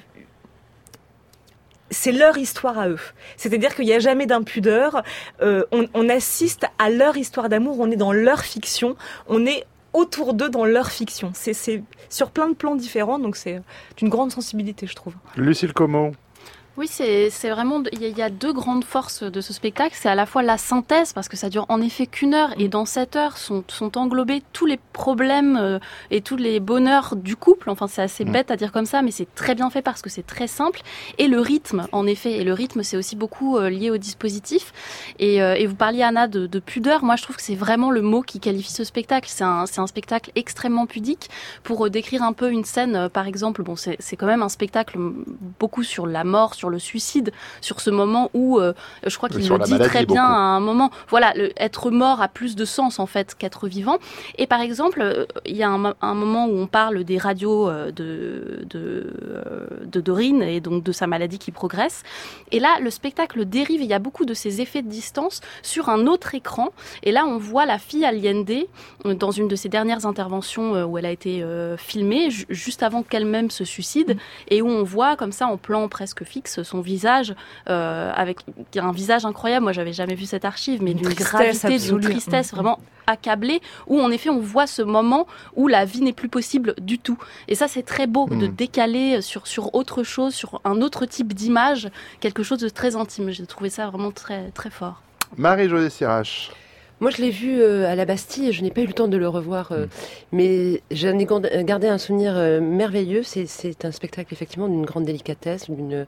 c'est leur histoire à eux. C'est-à-dire qu'il n'y a jamais d'impudeur. Euh, on, on assiste à leur histoire d'amour. On est dans leur fiction. On est autour d'eux dans leur fiction. C'est, c'est sur plein de plans différents. Donc c'est d'une grande sensibilité, je trouve. Lucille Como. Oui, c'est, c'est vraiment, il y, y a deux grandes forces de ce spectacle. C'est à la fois la synthèse, parce que ça dure en effet qu'une heure, et dans cette heure sont, sont englobés tous les problèmes euh, et tous les bonheurs du couple. Enfin, c'est assez bête à dire comme ça, mais c'est très bien fait parce que c'est très simple. Et le rythme, en effet, et le rythme, c'est aussi beaucoup euh, lié au dispositif. Et, euh, et vous parliez, Anna, de, de pudeur. Moi, je trouve que c'est vraiment le mot qui qualifie ce spectacle. C'est un, c'est un spectacle extrêmement pudique. Pour euh, décrire un peu une scène, euh, par exemple, bon, c'est, c'est quand même un spectacle beaucoup sur la mort, sur le suicide, sur ce moment où euh, je crois qu'il le dit très bien beaucoup. À un moment, voilà, le, être mort a plus de sens en fait qu'être vivant. Et par exemple, euh, il y a un, un moment où on parle des radios euh, de, de, euh, de Dorine et donc de sa maladie qui progresse. Et là, le spectacle dérive, il y a beaucoup de ces effets de distance sur un autre écran. Et là, on voit la fille Allende euh, dans une de ses dernières interventions euh, où elle a été euh, filmée ju- juste avant qu'elle-même se suicide, mmh. et où on voit comme ça en plan presque fixe son visage, euh, avec un visage incroyable. Moi, j'avais jamais vu cette archive, mais d'une gravité, d'une tristesse vraiment accablée, où en effet, on voit ce moment où la vie n'est plus possible du tout. Et ça, c'est très beau mmh. de décaler sur, sur autre chose, sur un autre type d'image, quelque chose de très intime. J'ai trouvé ça vraiment très, très fort. Marie-Josée Sirache. Moi, je l'ai vu euh, à la Bastille, je n'ai pas eu le temps de le revoir, euh, mmh. mais j'en ai gardé un souvenir euh, merveilleux. C'est, c'est un spectacle, effectivement, d'une grande délicatesse, d'une...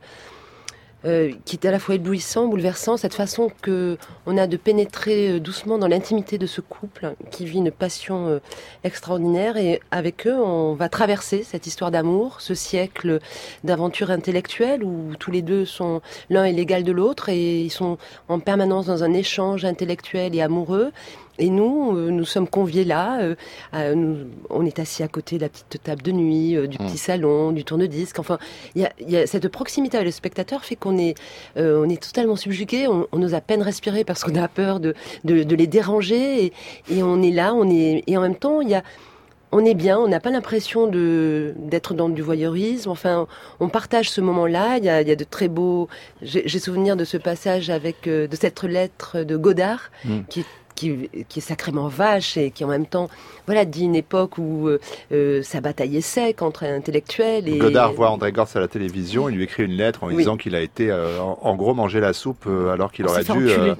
Euh, qui est à la fois éblouissant, bouleversant, cette façon que on a de pénétrer doucement dans l'intimité de ce couple qui vit une passion euh, extraordinaire, et avec eux on va traverser cette histoire d'amour, ce siècle d'aventure intellectuelle où tous les deux sont, l'un est l'égal de l'autre et ils sont en permanence dans un échange intellectuel et amoureux. Et nous, euh, nous sommes conviés là, euh, à, nous, on est assis à côté de la petite table de nuit, euh, du petit mmh. salon, du tourne-disque. Enfin, il y a, y a cette proximité avec le spectateur fait qu'on est, euh, on est totalement subjugué, on, on ose à peine respirer parce qu'on a peur de, de, de les déranger. Et, et on est là, on est, et en même temps, il y a, on est bien, on n'a pas l'impression de d'être dans du voyeurisme. Enfin, on partage ce moment-là. Il y a, il y a de très beaux. J'ai, j'ai souvenir de ce passage avec euh, de cette lettre de Godard mmh. qui Qui, qui est sacrément vache et qui en même temps, voilà, dit une époque où euh, sa bataille est sec entre intellectuels. Et... Godard voit André Gorz à la télévision, il lui écrit une lettre en lui oui. disant qu'il a été, euh, en, en gros, manger la soupe euh, alors qu'il On aurait dû. Euh...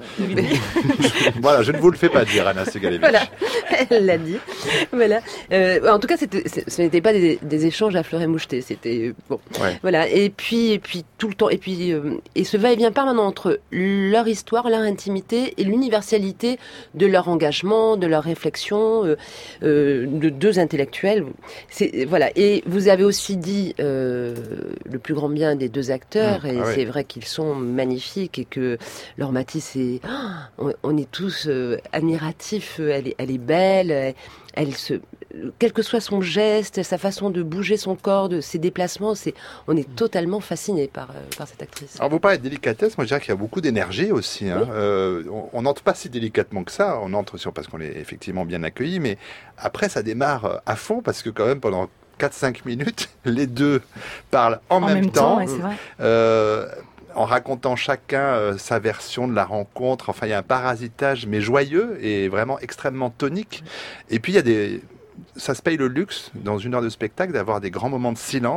voilà, je ne vous le fais pas dire, Anna Segalevich. Voilà, elle l'a dit. Voilà. Euh, en tout cas, c'était, ce n'était pas des, des échanges à fleur et moucheté. C'était bon. Ouais. Voilà. Et puis, et puis tout le temps, et puis euh, et ce va-et-vient permanent entre leur histoire, leur intimité et l'universalité de leur engagement, de leur réflexion, euh, euh, de deux intellectuels. C'est, voilà. Et vous avez aussi dit euh, le plus grand bien des deux acteurs, mmh, et ah c'est ouais. vrai qu'ils sont magnifiques et que Laure Mathis est, oh, on, on est tous euh, admiratifs. Elle est, elle est belle. Elle, elle se, quel que soit son geste, sa façon de bouger son corps, de ses déplacements, c'est, on est totalement fasciné par, euh, par cette actrice. Alors vous parlez de délicatesse, moi je dirais qu'il y a beaucoup d'énergie aussi. Hein. Oui. Euh, on n'entre pas si délicatement que ça, on entre sur parce qu'on est effectivement bien accueilli, mais après ça démarre à fond parce que quand même pendant quatre cinq minutes, les deux parlent en, en même, même temps. temps ouais, c'est vrai. Euh, en racontant chacun euh, sa version de la rencontre. Enfin, il y a un parasitage, mais joyeux et vraiment extrêmement tonique. Et puis, il y a des... Ça se paye le luxe, dans une heure de spectacle, d'avoir des grands moments de silence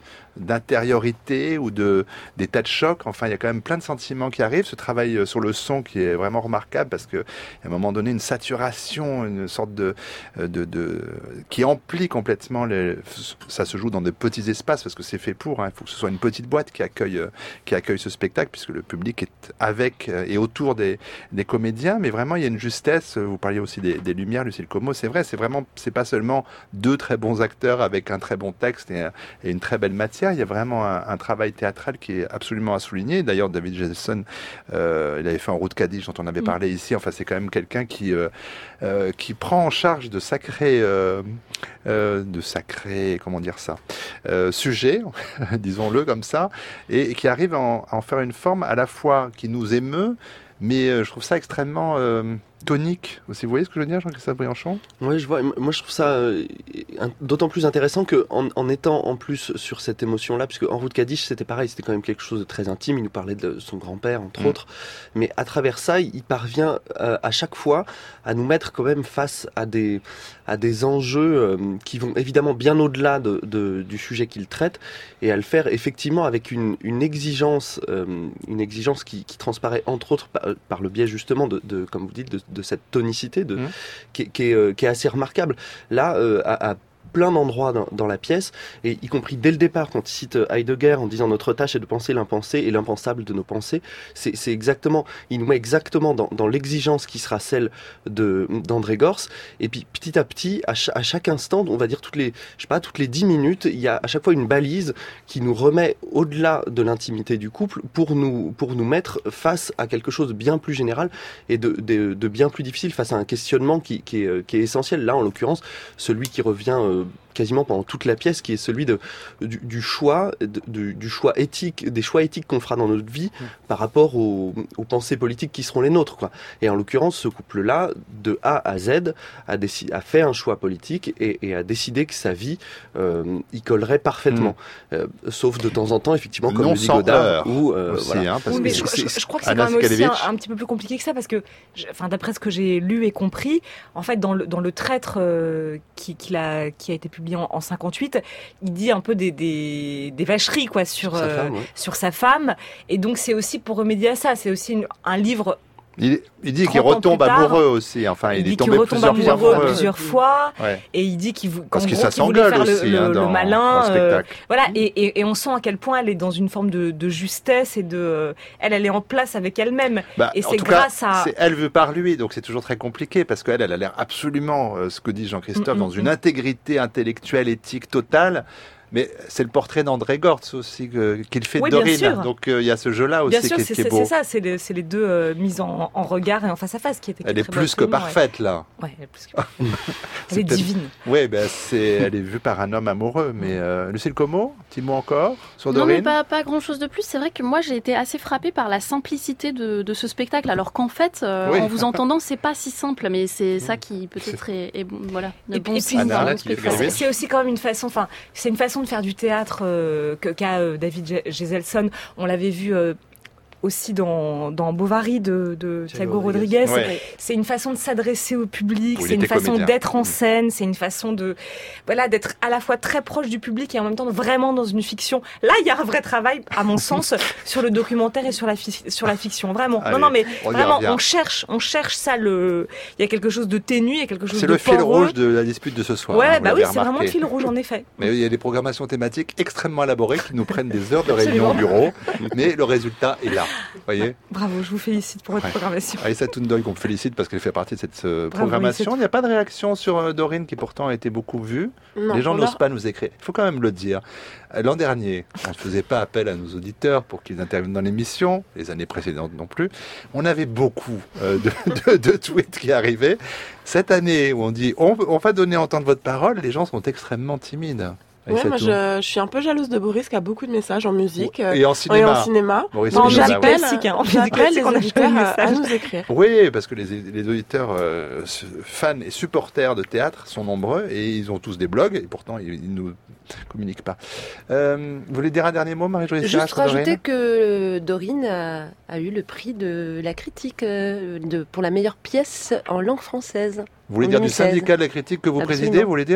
d'intériorité ou de d'état de choc. Enfin, il y a quand même plein de sentiments qui arrivent. Ce travail sur le son qui est vraiment remarquable parce que à un moment donné, une saturation, une sorte de de, de qui emplit complètement les. Ça se joue dans de petits espaces parce que c'est fait pour. Hein. Il faut que ce soit une petite boîte qui accueille qui accueille ce spectacle puisque le public est avec et autour des des comédiens. Mais vraiment, il y a une justesse. Vous parliez aussi des, des lumières, Lucille Como. C'est vrai, c'est vraiment, c'est pas seulement deux très bons acteurs avec un très bon texte et, et une très belle matière. Il y a vraiment un, un travail théâtral qui est absolument à souligner. D'ailleurs, David Jason, euh, il avait fait En route Cadiz, dont on avait parlé ici. Enfin, c'est quand même quelqu'un qui euh, euh, qui prend en charge de sacrés, euh, euh, de sacrés, comment dire ça, euh, sujets, disons-le comme ça, et, et qui arrive à en, à en faire une forme à la fois qui nous émeut, mais euh, je trouve ça extrêmement euh, tonique aussi. Vous voyez ce que je veux dire, Jean-Christophe Briançon ? Oui, je vois. Moi, je trouve ça euh, d'autant plus intéressant que en, en étant en plus sur cette émotion-là, puisque En route Cadiz, c'était pareil, c'était quand même quelque chose de très intime. Il nous parlait de son grand-père, entre mmh. autres. Mais à travers ça, il parvient euh, à chaque fois à nous mettre quand même face à des à des enjeux euh, qui vont évidemment bien au-delà de, de, du sujet qu'il traite, et à le faire effectivement avec une, une exigence, euh, une exigence qui, qui transparaît entre autres par, par le biais justement de, de comme vous dites, de, de cette tonicité, de, mmh. qui, qui, est, euh, qui est assez remarquable. Là, euh, à, à plein d'endroits dans, dans la pièce, et y compris dès le départ, quand il cite Heidegger en disant notre tâche est de penser l'impensé et l'impensable de nos pensées, c'est, c'est exactement, il nous met exactement dans, dans l'exigence qui sera celle de d'André Gorz, et puis petit à petit, à, ch- à chaque instant, on va dire toutes les, je sais pas, toutes les dix minutes, il y a à chaque fois une balise qui nous remet au-delà de l'intimité du couple pour nous, pour nous mettre face à quelque chose de bien plus général et de, de, de bien plus difficile, face à un questionnement qui, qui, est, qui est essentiel. Là, en l'occurrence, celui qui revient euh, quasiment pendant toute la pièce, qui est celui de, du, du choix, de, du, du choix éthique, des choix éthiques qu'on fera dans notre vie mmh. par rapport aux, aux pensées politiques qui seront les nôtres, quoi. Et en l'occurrence, ce couple-là, de A à Z, a, décidé, a fait un choix politique et, et a décidé que sa vie euh, y collerait parfaitement. Mmh. Euh, sauf de temps en temps, effectivement, comme non le dit Godard, où, euh, aussi, voilà. hein, parce oui, mais que je, c'est, je, je crois que c'est Anna quand même aussi un, Skalevich. un petit peu plus compliqué que ça, parce que, je, enfin, d'après ce que j'ai lu et compris, en fait, dans le, dans le traître euh, qui, qui, a, qui a été publié en, en cinquante-huit, il dit un peu des, des, des vacheries quoi, sur, sur, sa euh, femme, ouais. sur sa femme. Et donc, c'est aussi pour remédier à ça. C'est aussi une, un livre... Il, il dit qu'il retombe tard, amoureux aussi. Enfin, il, il dit est tombé qu'il retombe plusieurs amoureux fois. plusieurs fois. Ouais. Et il dit qu'il, Parce que gros, ça qu'il voulait faire aussi, le, hein, le, dans, le malin. dans le euh, spectacle. Voilà. Et, et, et on sent à quel point elle est dans une forme de, de justesse et de. Elle, elle est en place avec elle-même. Bah, et en c'est tout grâce cas, à. C'est elle vu par lui, donc c'est toujours très compliqué parce qu'elle, elle a l'air absolument, euh, ce que dit Jean-Christophe, Mm-mm. dans une intégrité intellectuelle, éthique totale. Mais c'est le portrait d'André Gorz aussi que, qu'il fait Oui, de bien sûr. Dorine. Donc il euh, y a ce jeu-là aussi Bien sûr, qui, c'est, qui est c'est, beau. c'est ça, c'est les, c'est les deux euh, mises en, en regard et en face à face qui étaient. Elle est plus que parfaite là. Ouais, elle est plus que Elle est divine. Oui, ben c'est, elle est vue par un homme amoureux. Mais euh, Lucille Como, petit mot encore sur Non, Dorine. mais pas, pas grand chose de plus. C'est vrai que moi j'ai été assez frappée par la simplicité de, de ce spectacle, alors qu'en fait, euh, Oui. en vous entendant, c'est pas si simple, mais c'est ça qui peut-être est, est bon, voilà. Et, bon et puis, Anna, dans là, le tu fais spectacle. rêver. c'est, c'est aussi quand même une façon, enfin, c'est une façon de faire du théâtre euh, que, qu'a euh, David Geselson. On l'avait vu euh, aussi dans, dans Bovary de, de Thiago Rodriguez. Ouais. C'est une façon de s'adresser au public, Où il c'est une était façon comédien. d'être en scène, c'est une façon de, voilà, d'être à la fois très proche du public et en même temps vraiment dans une fiction. Là, il y a un vrai travail, à mon sens, sur le documentaire et sur la, fi- sur la fiction. Vraiment. Allez, non, non, mais on y vraiment, revient. on cherche, on cherche ça, le, il y a quelque chose de ténu, il y a quelque chose C'est de le fil poreux. rouge de la dispute de ce soir. Ouais, hein, vous bah oui, l'avez c'est vraiment remarqué. le fil rouge, en effet. Mais il y a des programmations thématiques extrêmement élaborées qui nous prennent des heures de réunion Absolument. au bureau, mais le résultat est là. Vous voyez, Bravo, je vous félicite pour votre Ouais. programmation. Aïssa Toundoy, qu'on félicite parce qu'elle fait partie de cette euh, Bravo, programmation. Aïssa. Il n'y a pas de réaction sur euh, Dorine qui pourtant a été beaucoup vue. Non, Les gens on n'osent a- pas nous écrire. Il faut quand même le dire. Euh, L'an dernier, on ne faisait pas appel à nos auditeurs pour qu'ils interviennent dans l'émission, les années précédentes non plus. On avait beaucoup euh, de, de, de tweets qui arrivaient. Cette année où on dit on, on va donner à entendre votre parole, les gens sont extrêmement timides. Ouais, Aïssa moi Toun. je, je suis un peu jalouse de Boris qui a beaucoup de messages en musique euh, Et en cinéma. et en cinéma. Boris Bon, Spinoza, j'appelle, ouais. Classique, hein. En musique j'appelle classique, les on a auditeurs plein de à, à messages. nous écrire. Oui, parce que les, les auditeurs euh, fans et supporters de théâtre sont nombreux et ils ont tous des blogs et pourtant ils ne nous communiquent pas. Euh, vous voulez dire un dernier mot, Marie-Joëlle Juste Sirach, sur rajouter Dorine que Dorine a, a eu le prix de la critique euh, de, pour la meilleure pièce en langue française. Vous voulez en dire du deux mille seize. syndicat de la critique que vous Absolument. présidez, vous voulez dire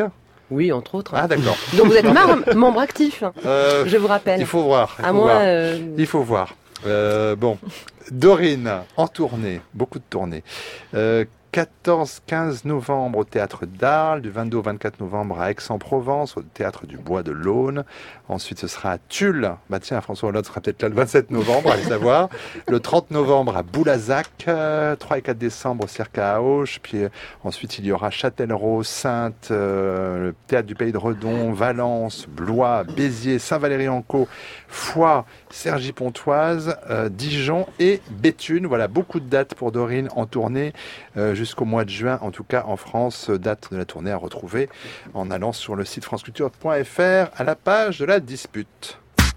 Oui, entre autres. Ah, d'accord. Donc vous êtes mar- membre actif, Euh, je vous rappelle. Il faut voir. Il À faut moins, voir. euh, Il faut voir. Euh, bon, Dorine, en tournée, beaucoup de tournées. Euh, quatorze quinze novembre au Théâtre d'Arles, du vingt-deux au vingt-quatre novembre à Aix-en-Provence, au Théâtre du Bois de l'Aune. Ensuite, ce sera à Tulle. Bah tiens, François Hollande sera peut-être là le vingt-sept novembre, allez savoir. Le trente novembre à Boulazac, euh, trois et quatre décembre au Cirque à Auch. Puis euh, ensuite, il y aura Châtellerault, Saintes, euh, le Théâtre du Pays de Redon, Valence, Blois, Béziers, Saint-Valery-en-Caux, Foix, Cergy-Pontoise, euh, Dijon et Béthune. Voilà, beaucoup de dates pour Dorine en tournée euh, jusqu'au mois de juin, en tout cas en France. Date de la tournée à retrouver en allant sur le site franceculture point f r à la page de la dispute.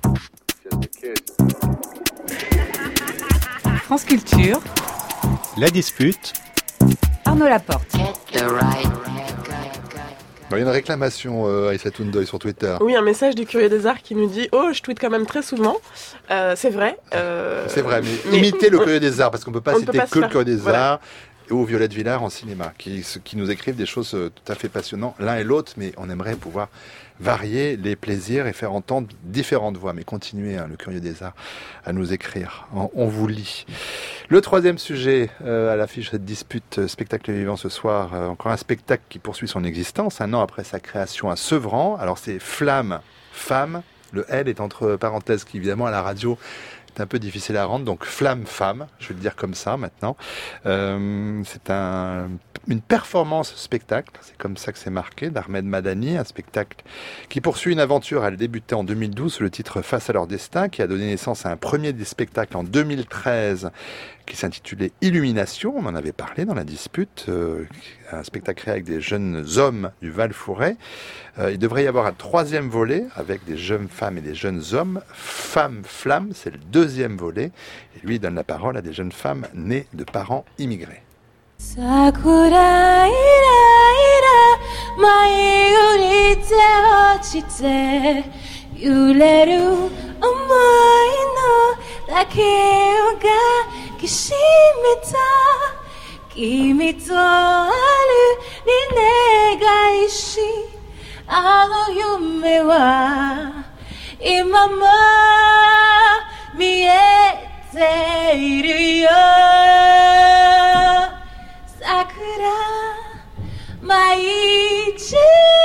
France Culture, La dispute, Arnaud Laporte. Il y a une réclamation euh, à Aïssa Toundoy sur Twitter. Oui, un message du Curieux des Arts qui nous dit « Oh, je tweete quand même très souvent. Euh, » C'est vrai. Euh... C'est vrai, mais, mais imitez le Curieux des Arts, parce qu'on ne peut pas On citer peut pas que le faire- Curieux des voilà. Arts ou Violette Villard en cinéma, qui, qui nous écrivent des choses euh, tout à fait passionnantes, l'un et l'autre, mais on aimerait pouvoir varier les plaisirs et faire entendre différentes voix. Mais continuez, hein, le Curieux des Arts, à nous écrire. On, on vous lit. Le troisième sujet euh, à l'affiche de cette dispute euh, spectacle vivant ce soir, euh, encore un spectacle qui poursuit son existence, un an après sa création à Sevran. Alors c'est Flamme, Femme. Le L est entre parenthèses, qui évidemment à la radio est un peu difficile à rendre, donc Flamme Femme, je vais le dire comme ça maintenant. Euh, c'est un, une performance spectacle, c'est comme ça que c'est marqué, d'Ahmed Madani, un spectacle qui poursuit une aventure. Elle débutait en deux mille douze sous le titre Face à leur destin, qui a donné naissance à un premier des spectacles en deux mille treize qui s'intitulait Illumination, on en avait parlé dans la dispute, euh, un spectacle créé avec des jeunes hommes du Val-Fouret. Euh, il devrait y avoir un troisième volet avec des jeunes femmes et des jeunes hommes. Femme Flamme, c'est le deuxième volet. Et lui, il donne la parole à des jeunes femmes nées de parents immigrés. Sakura ira ira mai urite ochite yureru omoi no dake ga kishimeta kimi to aru ni negaishi ano yume wa imama miete iru yo Sakura Maichiru.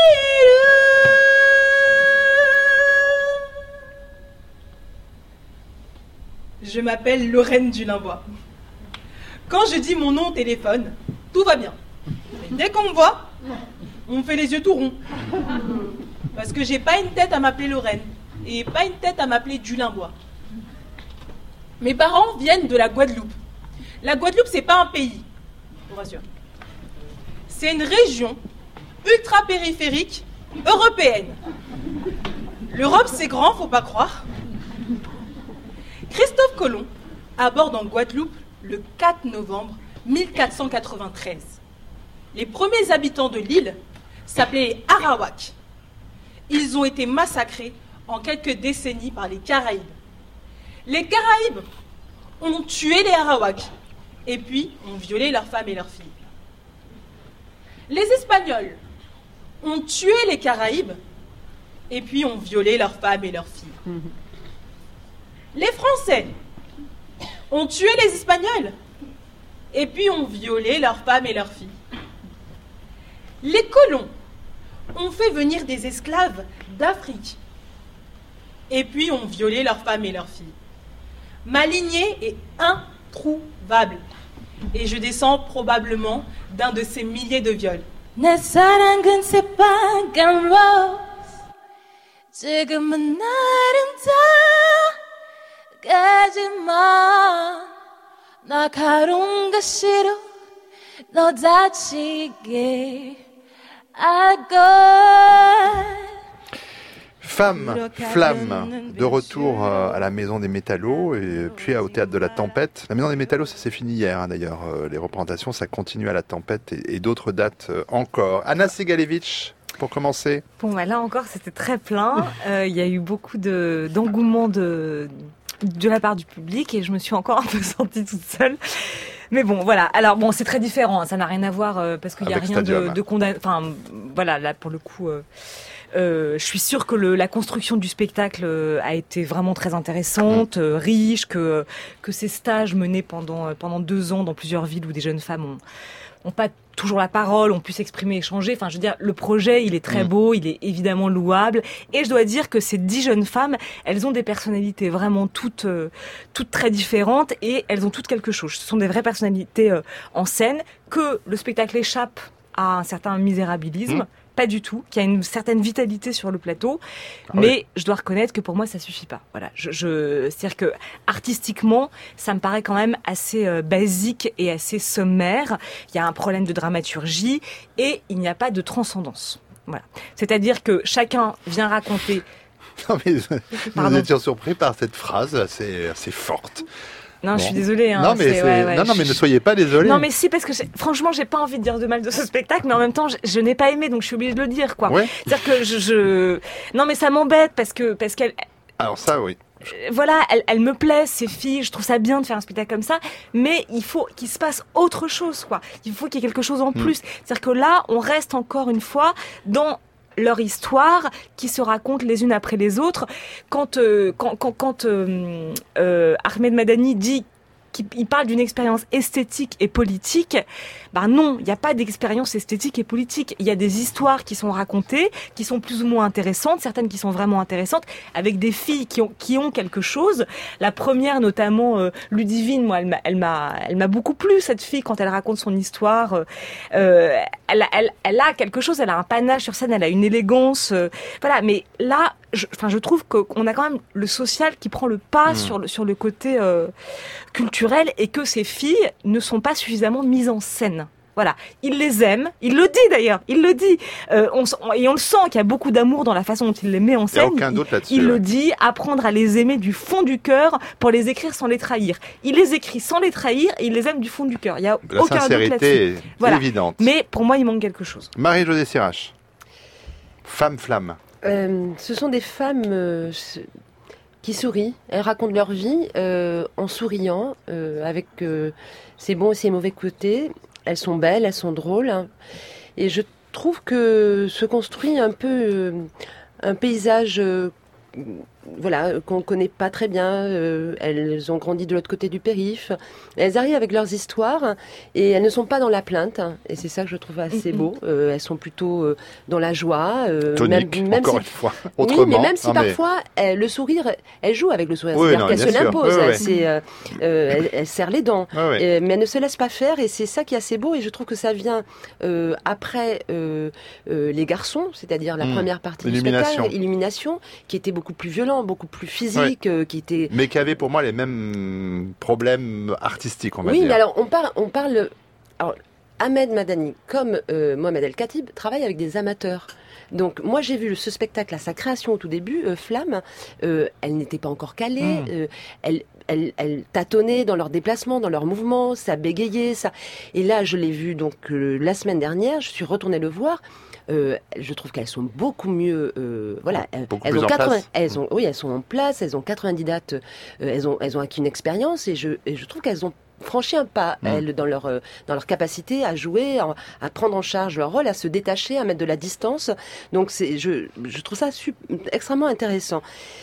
Je m'appelle Lorraine du Limbois. Quand je dis mon nom au téléphone, tout va bien. Mais dès qu'on me voit, on me fait les yeux tout ronds. Parce que j'ai pas une tête à m'appeler Lorraine et pas une tête à m'appeler du Limbois. Mes parents viennent de la Guadeloupe. La Guadeloupe, c'est pas un pays. Je vous rassure. C'est une région ultra-périphérique européenne. L'Europe, c'est grand, faut pas croire. Christophe Colomb aborde en Guadeloupe le quatre novembre mille quatre cent quatre-vingt-treize. Les premiers habitants de l'île s'appelaient les Arawaks. Ils ont été massacrés en quelques décennies par les Caraïbes. Les Caraïbes ont tué les Arawaks et puis ont violé leurs femmes et leurs filles. Les Espagnols ont tué les Caraïbes et puis ont violé leurs femmes et leurs filles. Les Français ont tué les Espagnols et puis ont violé leurs femmes et leurs filles. Les colons ont fait venir des esclaves d'Afrique et puis ont violé leurs femmes et leurs filles. Ma lignée est introuvable et je descends probablement d'un de ces milliers de viols. 내 사랑은 새빨간 rose 지금은 아름다워가지마 나 가로가 싫어 너 다치게 알걸 Femme, Flamme, de retour à la Maison des Métallos et puis au Théâtre de la Tempête. La Maison des Métallos, ça s'est fini hier hein, d'ailleurs. Les représentations, ça continue à la Tempête et, et d'autres dates encore. Anna Segalevitch, pour commencer. Bon, bah là encore, c'était très plein. Euh, il y a eu beaucoup de, d'engouement de, de la part du public et je me suis encore un peu sentie toute seule. Mais bon, voilà. Alors bon, c'est très différent. Hein. Ça n'a rien à voir euh, parce qu'il y a Avec rien Stadium. de, de condamné. Enfin, voilà, là pour le coup, euh, euh, je suis sûre que le, la construction du spectacle euh, a été vraiment très intéressante, Mmh. euh, riche, que que ces stages menés pendant euh, pendant deux ans dans plusieurs villes où des jeunes femmes ont ont pas toujours la parole, ont pu s'exprimer, échanger. Enfin, je veux dire, le projet, il est très Mmh. beau, il est évidemment louable. Et je dois dire que ces dix jeunes femmes, elles ont des personnalités vraiment toutes, euh, toutes très différentes et elles ont toutes quelque chose. Ce sont des vraies personnalités euh, en scène, que le spectacle échappe à un certain misérabilisme. Mmh. Pas du tout, qu'il y a une certaine vitalité sur le plateau, Ah mais oui. je dois reconnaître que pour moi ça suffit pas. Voilà, je, je c'est-à-dire que artistiquement, ça me paraît quand même assez euh, basique et assez sommaire. Il y a un problème de dramaturgie et il n'y a pas de transcendance. Voilà, c'est-à-dire que chacun vient raconter. Non, mais nous Pardon. étions surpris par cette phrase assez, assez forte. Non, Bon. je suis désolée. Hein, non, mais, c'est- c'est- ouais, ouais, non, non, mais je- ne soyez pas désolés. Non, mais si, parce que j'ai- franchement, j'ai pas envie de dire de mal de ce spectacle, mais en même temps, je, je n'ai pas aimé, donc je suis obligée de le dire, quoi. Ouais. C'est-à-dire que je, je... non, mais ça m'embête parce que parce qu'elle, Alors ça, oui. euh, voilà, elle, elle me plaît, ces filles. Je trouve ça bien de faire un spectacle comme ça, mais il faut qu'il se passe autre chose, quoi. Il faut qu'il y ait quelque chose en plus. C'est-à-dire que là, on reste encore une fois dans leur histoire qui se racontent les unes après les autres. Quand euh, quand quand, quand euh, euh, Ahmed Madani dit qu'il il parle d'une expérience esthétique et politique, ben non, il n'y a pas d'expérience esthétique et politique. Il y a des histoires qui sont racontées, qui sont plus ou moins intéressantes, certaines qui sont vraiment intéressantes, avec des filles qui ont qui ont quelque chose. La première, notamment euh, Ludivine, moi, elle m'a elle m'a elle m'a beaucoup plu, cette fille, quand elle raconte son histoire. Euh, elle, a- elle elle a quelque chose, elle a un panache sur scène, elle a une élégance, euh, voilà. Mais là, je, enfin, je trouve que- qu'on a quand même le social qui prend le pas Mmh. sur le sur le côté euh, culturel, et que ces filles ne sont pas suffisamment mises en scène. Voilà, il les aime, il le dit d'ailleurs, il le dit, euh, on, s- on- et on le sent qu'il y a beaucoup d'amour dans la façon dont il les met en Il n'y a scène. aucun Il- doute là-dessus. il ouais. le dit, apprendre à les aimer du fond du cœur pour les écrire sans les trahir. Il les écrit sans les trahir et il les aime du fond du cœur. Il y a La aucun doute sincérité là-dessus. est Voilà. évidente. Mais pour moi, il manque quelque chose. Marie-Josée Sirache, femme flamme. Euh, ce sont des femmes euh, ce- qui sourient. Elles racontent leur vie euh, en souriant, euh, avec euh, ses bons et ses mauvais côtés. Elles sont belles, elles sont drôles. hein. Et je trouve que se construit un peu euh, un paysage euh, voilà, qu'on ne connaît pas très bien. Euh, elles ont grandi de l'autre côté du périph'. Elles arrivent avec leurs histoires et elles ne sont pas dans la plainte. hein. Et c'est ça que je trouve assez beau. Euh, elles sont plutôt euh, dans la joie. euh, Tonique, même, même encore si- une fois. Oui, Autrement. mais même si Non, mais- parfois euh, le sourire, elle joue avec le sourire, Oui, c'est-à-dire non, qu'elle bien se sûr. l'impose, Oui, oui. elle, c'est, euh, euh, elle, elle serre les dents, Ouais, ouais. Euh, mais elle ne se laisse pas faire, et c'est ça qui est assez beau. Et je trouve que ça vient euh, après euh, euh, les garçons, c'est-à-dire la Mmh. première partie du Illumination. spectacle, Illumination, qui était beaucoup plus violent, beaucoup plus physique, euh, qui était Mais qui avait pour moi les mêmes problèmes artistiques, on va oui, dire. mais alors on parle, on parle. Alors, Ahmed Madani, comme euh, Mohamed El Khatib, travaille avec des amateurs. Donc moi j'ai vu ce spectacle à sa création au tout début, euh, Flamme, euh, elle n'était pas encore calée, Mm. euh, elle, elle, elle tâtonnait dans leurs déplacements, dans leurs mouvements, ça bégayait, ça. Et là je l'ai vu donc euh, la semaine dernière, je suis retournée le voir. Euh, je trouve qu'elles sont beaucoup mieux. Euh, voilà, elles, Beaucoup elles plus ont en quatre-vingts, place. elles ont, oui, elles sont en place. Elles ont quatre-vingt-dix dates. euh, elles ont, elles ont acquis une expérience, et je, et je trouve qu'elles ont franchi un pas, Mm. elles, dans leur, euh, dans leur capacité à jouer, à, à prendre en charge leur rôle, à se détacher, à mettre de la distance. Donc c'est, je, je trouve ça sup- extrêmement intéressant.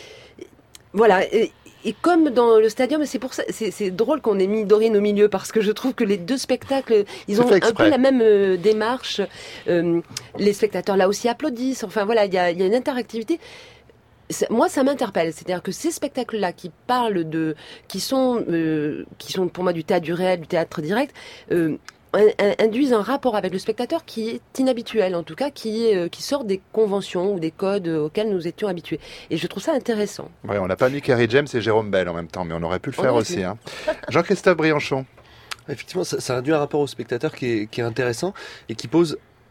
Voilà. Et, et comme dans le Stadium, c'est pour ça, c'est, c'est drôle qu'on ait mis Dorine au milieu, parce que je trouve que les deux spectacles, ils C'est ont fait un exprès. peu la même euh, démarche. Euh, les spectateurs là aussi applaudissent. Enfin voilà, il y a, il y a une interactivité. C'est- Moi, ça m'interpelle. C'est-à-dire que ces spectacles-là qui parlent de, qui sont, euh, qui sont pour moi du théâtre du réel, du théâtre direct, euh, in- induisent un rapport avec le spectateur qui est inhabituel, en tout cas, qui, est, euh, qui sort des conventions ou des codes euh, auxquels nous étions habitués. Et je trouve ça intéressant. Ouais, on n'a pas mis Kerry James et Jérôme Bell en même temps, mais on aurait pu le On faire aurait aussi. pu. hein. Jean-Christophe Briançon. Effectivement, ça, ça induit un rapport au spectateur qui est, qui est intéressant et qui pose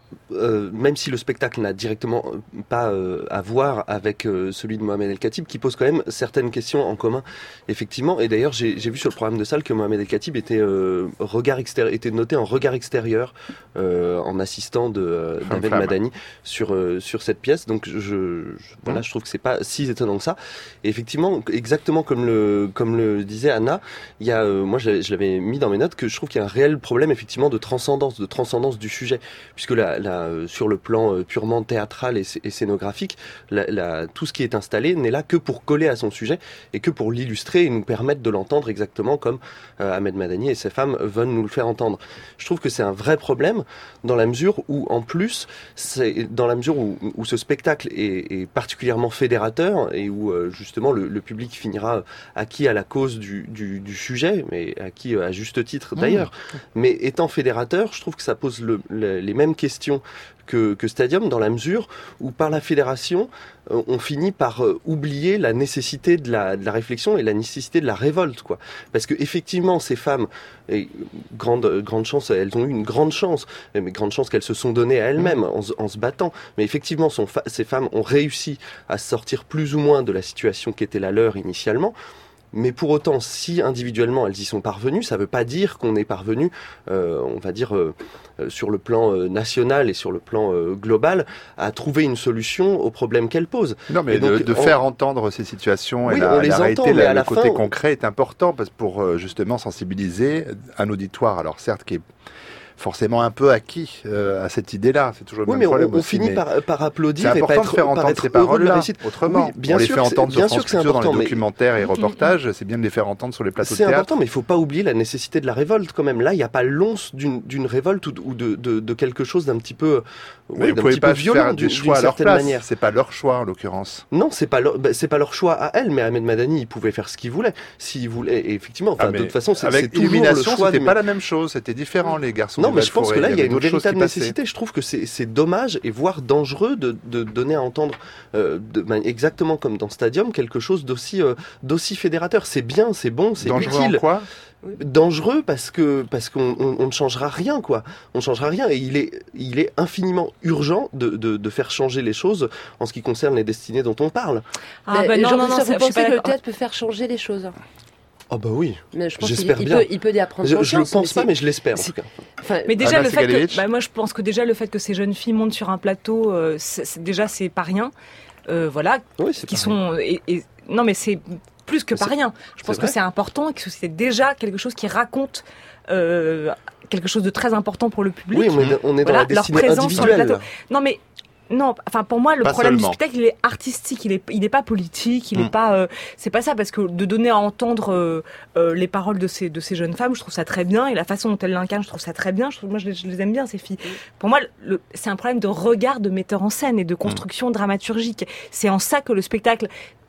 euh, même si le spectacle n'a directement pas euh, à voir avec euh, celui de Mohamed El-Khatib, qui pose quand même certaines questions en commun, effectivement. Et d'ailleurs, j'ai, j'ai vu sur le programme de salle que Mohamed El-Khatib était, euh, regard extéri- était noté en regard extérieur euh, en assistant de euh, d'Ahmed Madani sur, euh, sur cette pièce. Donc, je, je, voilà, je trouve que c'est pas si étonnant que ça. Et effectivement, exactement comme le, comme le disait Anna, il y a, euh, moi, je, je l'avais mis dans mes notes, que je trouve qu'il y a un réel problème, effectivement, de transcendance, de transcendance du sujet. Puisque la, la, euh, sur le plan euh, purement théâtral et, et scénographique, la, la, tout ce qui est installé n'est là que pour coller à son sujet et que pour l'illustrer et nous permettre de l'entendre exactement comme euh, Ahmed Madani et ses femmes veulent nous le faire entendre. Je trouve que c'est un vrai problème dans la mesure où, en plus, c'est dans la mesure où, où ce spectacle est, est particulièrement fédérateur et où euh, justement le, le public finira acquis à la cause du, du, du sujet, mais acquis à juste titre d'ailleurs. Mmh. Mais étant fédérateur, je trouve que ça pose le, le, les mêmes questions que, que Stadium, dans la mesure où par la fédération, euh, on finit par euh, oublier la nécessité de la, de la réflexion et la nécessité de la révolte, quoi. Parce que effectivement, ces femmes, et grande, grande chance, elles ont eu une grande chance, mais grande chance qu'elles se sont données à elles-mêmes en, en se battant. Mais effectivement, sont fa- ces femmes ont réussi à sortir plus ou moins de la situation qui était la leur initialement. Mais pour autant, si individuellement elles y sont parvenues, ça ne veut pas dire qu'on est parvenu, euh, on va dire, euh, sur le plan euh, national et sur le plan euh, global, à trouver une solution aux problèmes qu'elles posent. Non, mais donc, de, de on... faire entendre ces situations oui, et la, on les la réalité, entend, la, le la côté fin, concret est important parce pour euh, justement sensibiliser un auditoire, alors certes qui est forcément un peu acquis euh, à cette idée-là. C'est toujours le oui, même mais problème on, on aussi, finit mais par, par applaudir. C'est important et pas être, de faire entendre ces paroles-là autrement. Oui, bien on les sûr fait entendre sur bien France sûr Culture dans les mais... documentaires et reportages. C'est bien de les faire entendre sur les plateaux de c'est théâtre. C'est important, mais il ne faut pas oublier la nécessité de la révolte quand même. Là, il n'y a pas l'once d'une, d'une révolte ou, de, ou de, de, de quelque chose d'un petit peu, mais oui, vous pouvez pas faire des choix à leur place. Manière. C'est pas leur choix en l'occurrence. Non, c'est pas leur, bah, c'est pas leur choix à elles. Mais Ahmed Madani, il pouvait faire ce qu'il voulait. S'il voulait, et effectivement, enfin, ah, de toute façon, c'est, avec c'est toujours Illumination, le choix. C'était de... pas la même chose. C'était différent, les garçons. Non, mais je pense que là, il y a une véritable nécessité. Passaient. Je trouve que c'est, c'est dommage et voire dangereux de, de donner à entendre, euh, de, ben, exactement comme dans Stadium, quelque chose d'aussi, euh, d'aussi fédérateur. C'est bien, c'est bon, c'est dangereux utile. En quoi dangereux parce que parce qu'on on, on ne changera rien quoi. On changera rien et il est il est infiniment urgent de, de, de faire changer les choses en ce qui concerne les destinées dont on parle. Ah bah non non non, vous pensez que le théâtre peut faire changer les choses? Oh bah oui, mais je pense j'espère qu'il, bien. Il peut, il peut y apprendre je, confiance. Je le pense mais pas, mais je l'espère. En tout cas. Enfin, mais déjà Anna le fait que, bah moi je pense que déjà le fait que ces jeunes filles montent sur un plateau, euh, c'est, c'est, déjà c'est pas rien. Euh, voilà, oui, c'est qui sont et, et, non mais c'est plus que pas rien. Je pense que c'est important et que c'est déjà quelque chose qui raconte euh, quelque chose de très important pour le public. Oui, on est, on est dans voilà, la destinée leur présence sur le plateau. Là. Non mais non, enfin pour moi le pas problème seulement. du spectacle il est artistique, il est il est pas politique, il mmh. est pas euh, c'est pas ça parce que de donner à entendre euh, euh, les paroles de ces de ces jeunes femmes, je trouve ça très bien et la façon dont elles l'incarnent, je trouve ça très bien. Je trouve, moi je les, je les aime bien ces filles. Mmh. Pour moi le, c'est un problème de regard de metteur en scène et de construction mmh. dramaturgique. C'est en ça que le spectacle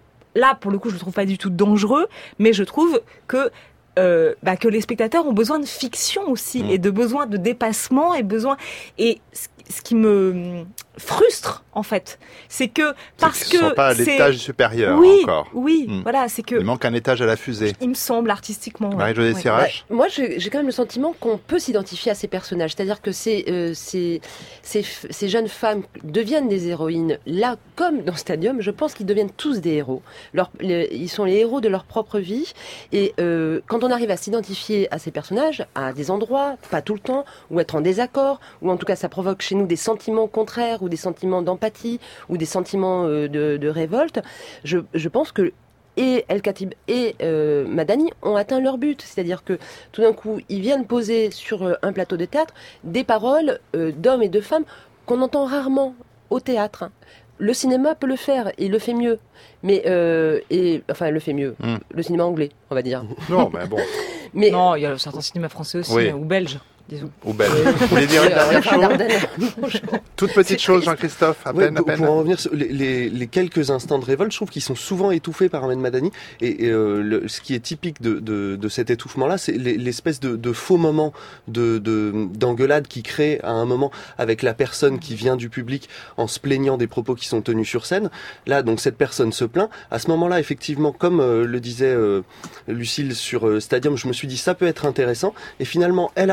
là pour le coup je le trouve pas du tout dangereux, mais je trouve que Euh, bah, que les spectateurs ont besoin de fiction aussi mmh. et de besoin de dépassement et besoin et ce, ce qui me frustre en fait c'est que parce c'est qu'ils que sont pas à c'est... l'étage supérieur oui, encore oui mmh. voilà c'est que il manque un étage à la fusée il me semble artistiquement Marie-Josée ouais. Sirache. Bah, moi j'ai, j'ai quand même le sentiment qu'on peut s'identifier à ces personnages, c'est-à-dire que ces, euh, ces, ces, ces jeunes femmes deviennent des héroïnes là comme dans Stadium. Je pense qu'ils deviennent tous des héros. Leur, les, ils sont les héros de leur propre vie et euh, quand on arrive à s'identifier à ces personnages à des endroits, pas tout le temps, ou être en désaccord, ou en tout cas ça provoque chez nous des sentiments contraires ou des sentiments d'empathie ou des sentiments euh, de, de révolte, je, je pense que et El-Khatib et euh, Madani ont atteint leur but. C'est-à-dire que tout d'un coup, ils viennent poser sur euh, un plateau de théâtre des paroles euh, d'hommes et de femmes qu'on entend rarement au théâtre. Le cinéma peut le faire, et il le fait mieux. Mais, euh, et, enfin, il le fait mieux. Mm. Le cinéma anglais, on va dire. Non, mais bon. Mais, non, il y a certains cinémas français aussi, oui. ou belges. Disons. Ou belge. Vous voulez dire une dernière chose? Toute petite chose, Jean-Christophe, à peine, ouais, à peine. Pour en revenir sur les, les, les quelques instants de révolte, je trouve qu'ils sont souvent étouffés par Ahmed Madani. Et, et euh, le, ce qui est typique de, de, de cet étouffement-là, c'est les, l'espèce de, de faux moment de, de, d'engueulade qui crée à un moment avec la personne qui vient du public en se plaignant des propos qui sont tenus sur scène. Là, donc cette personne se plaint. À ce moment-là, effectivement, comme euh, le disait euh, Lucille sur euh, Stadium, je me suis dit ça peut être intéressant. Et finalement, elle arrive sur scène.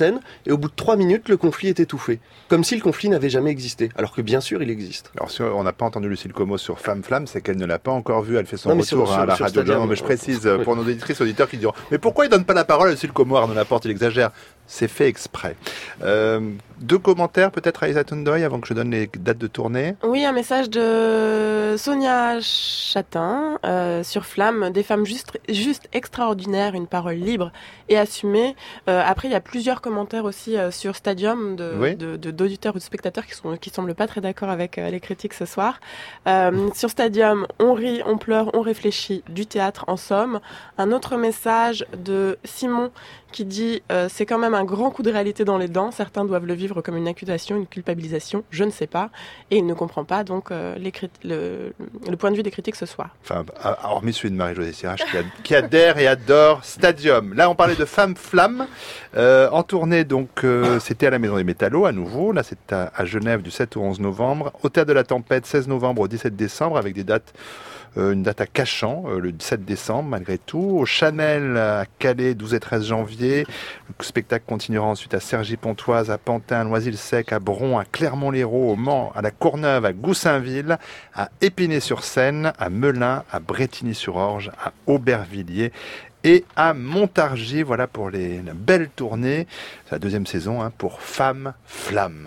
scène, et au bout de trois minutes, le conflit est étouffé. Comme si le conflit n'avait jamais existé, alors que bien sûr, il existe. Alors, si on n'a pas entendu Lucille Como sur Femme Flamme, c'est qu'elle ne l'a pas encore vu. Elle fait son non, retour sur, à la sur, radio. sur Non, mais je précise pour nos auditrices, auditeurs qui diront « Mais pourquoi il donne pas la parole à Lucille Como, Arnaud Laporte, il exagère ?» C'est fait exprès. Euh, deux commentaires peut-être à Aïssa Toundoy avant que je donne les dates de tournée. Oui, un message de Sonia Chatin euh, sur Flamme, des femmes juste, juste extraordinaires, une parole libre et assumée. Euh, après, il y a plusieurs commentaires aussi euh, sur Stadium de, oui. de, de, d'auditeurs ou de spectateurs qui sont qui semblent pas très d'accord avec euh, les critiques ce soir. Euh, sur Stadium, on rit, on pleure, on réfléchit, du théâtre en somme. Un autre message de Simon qui dit euh, c'est quand même un grand coup de réalité dans les dents. Certains doivent le vivre comme une accusation, une culpabilisation, je ne sais pas. Et il ne comprend pas donc euh, les crit- le, le point de vue des critiques ce soir. Enfin, hormis celui de Marie-Josée Sirach qui, a, qui adhère et adore Stadium. Là, on parlait de Femme Flamme. Euh, en tournée, donc, euh, c'était à la Maison des Métallos à nouveau. Là, c'est à, à Genève du sept au onze novembre. Au Théâtre de la Tempête, seize novembre au dix-sept décembre, avec des dates... Euh, une date à Cachan, euh, le sept décembre malgré tout. Au Chanel à Calais, douze et treize janvier. Le spectacle continuera ensuite à Cergy-Pontoise, à Pantin, à Noisy-le-Sec, à Bron, à Clermont-Lérault, au Mans, à la Courneuve, à Goussainville, à Épinay-sur-Seine, à Melun, à Brétigny-sur-Orge, à Aubervilliers et à Montargis. Voilà pour les, la belle tournée. C'est la deuxième saison hein, pour Femme Flamme.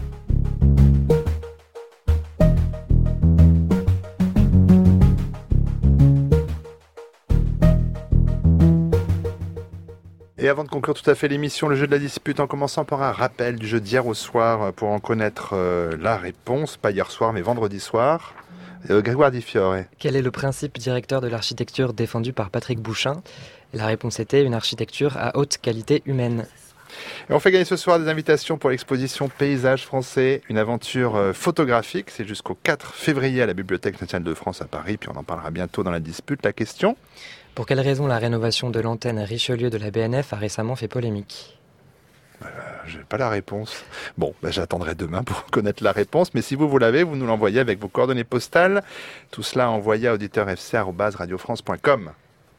Et avant de conclure tout à fait l'émission, le jeu de la dispute, en commençant par un rappel du jeu d'hier au soir pour en connaître euh, la réponse, pas hier soir mais vendredi soir. Euh, Grégoire Di Fiore. Quel est le principe directeur de l'architecture défendu par Patrick Bouchain ? La réponse était une architecture à haute qualité humaine. Et on fait gagner ce soir des invitations pour l'exposition Paysages français, une aventure euh, photographique. C'est jusqu'au quatre février à la Bibliothèque nationale de France à Paris, puis on en parlera bientôt dans la dispute. La question ? Pour quelle raison la rénovation de l'antenne Richelieu de la B N F a récemment fait polémique ? euh, Je n'ai pas la réponse. Bon, ben j'attendrai demain pour connaître la réponse. Mais si vous, vous l'avez, vous nous l'envoyez avec vos coordonnées postales. Tout cela envoyé à auditeur f c arobase radio france point com.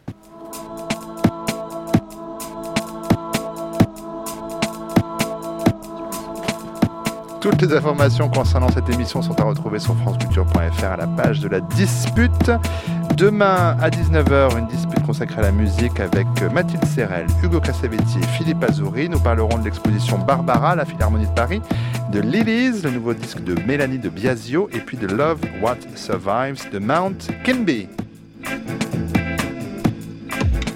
Toutes les informations concernant cette émission sont à retrouver sur franceculture point f r à la page de la dispute. Demain à dix-neuf heures, une dispute consacrée à la musique avec Mathilde Serrel, Hugo Cassavetti et Philippe Azouri. Nous parlerons de l'exposition Barbara à la Philharmonie de Paris, de Lilies, le nouveau disque de Mélanie de Biasio, et puis de Love What Survives de Mount Kinby.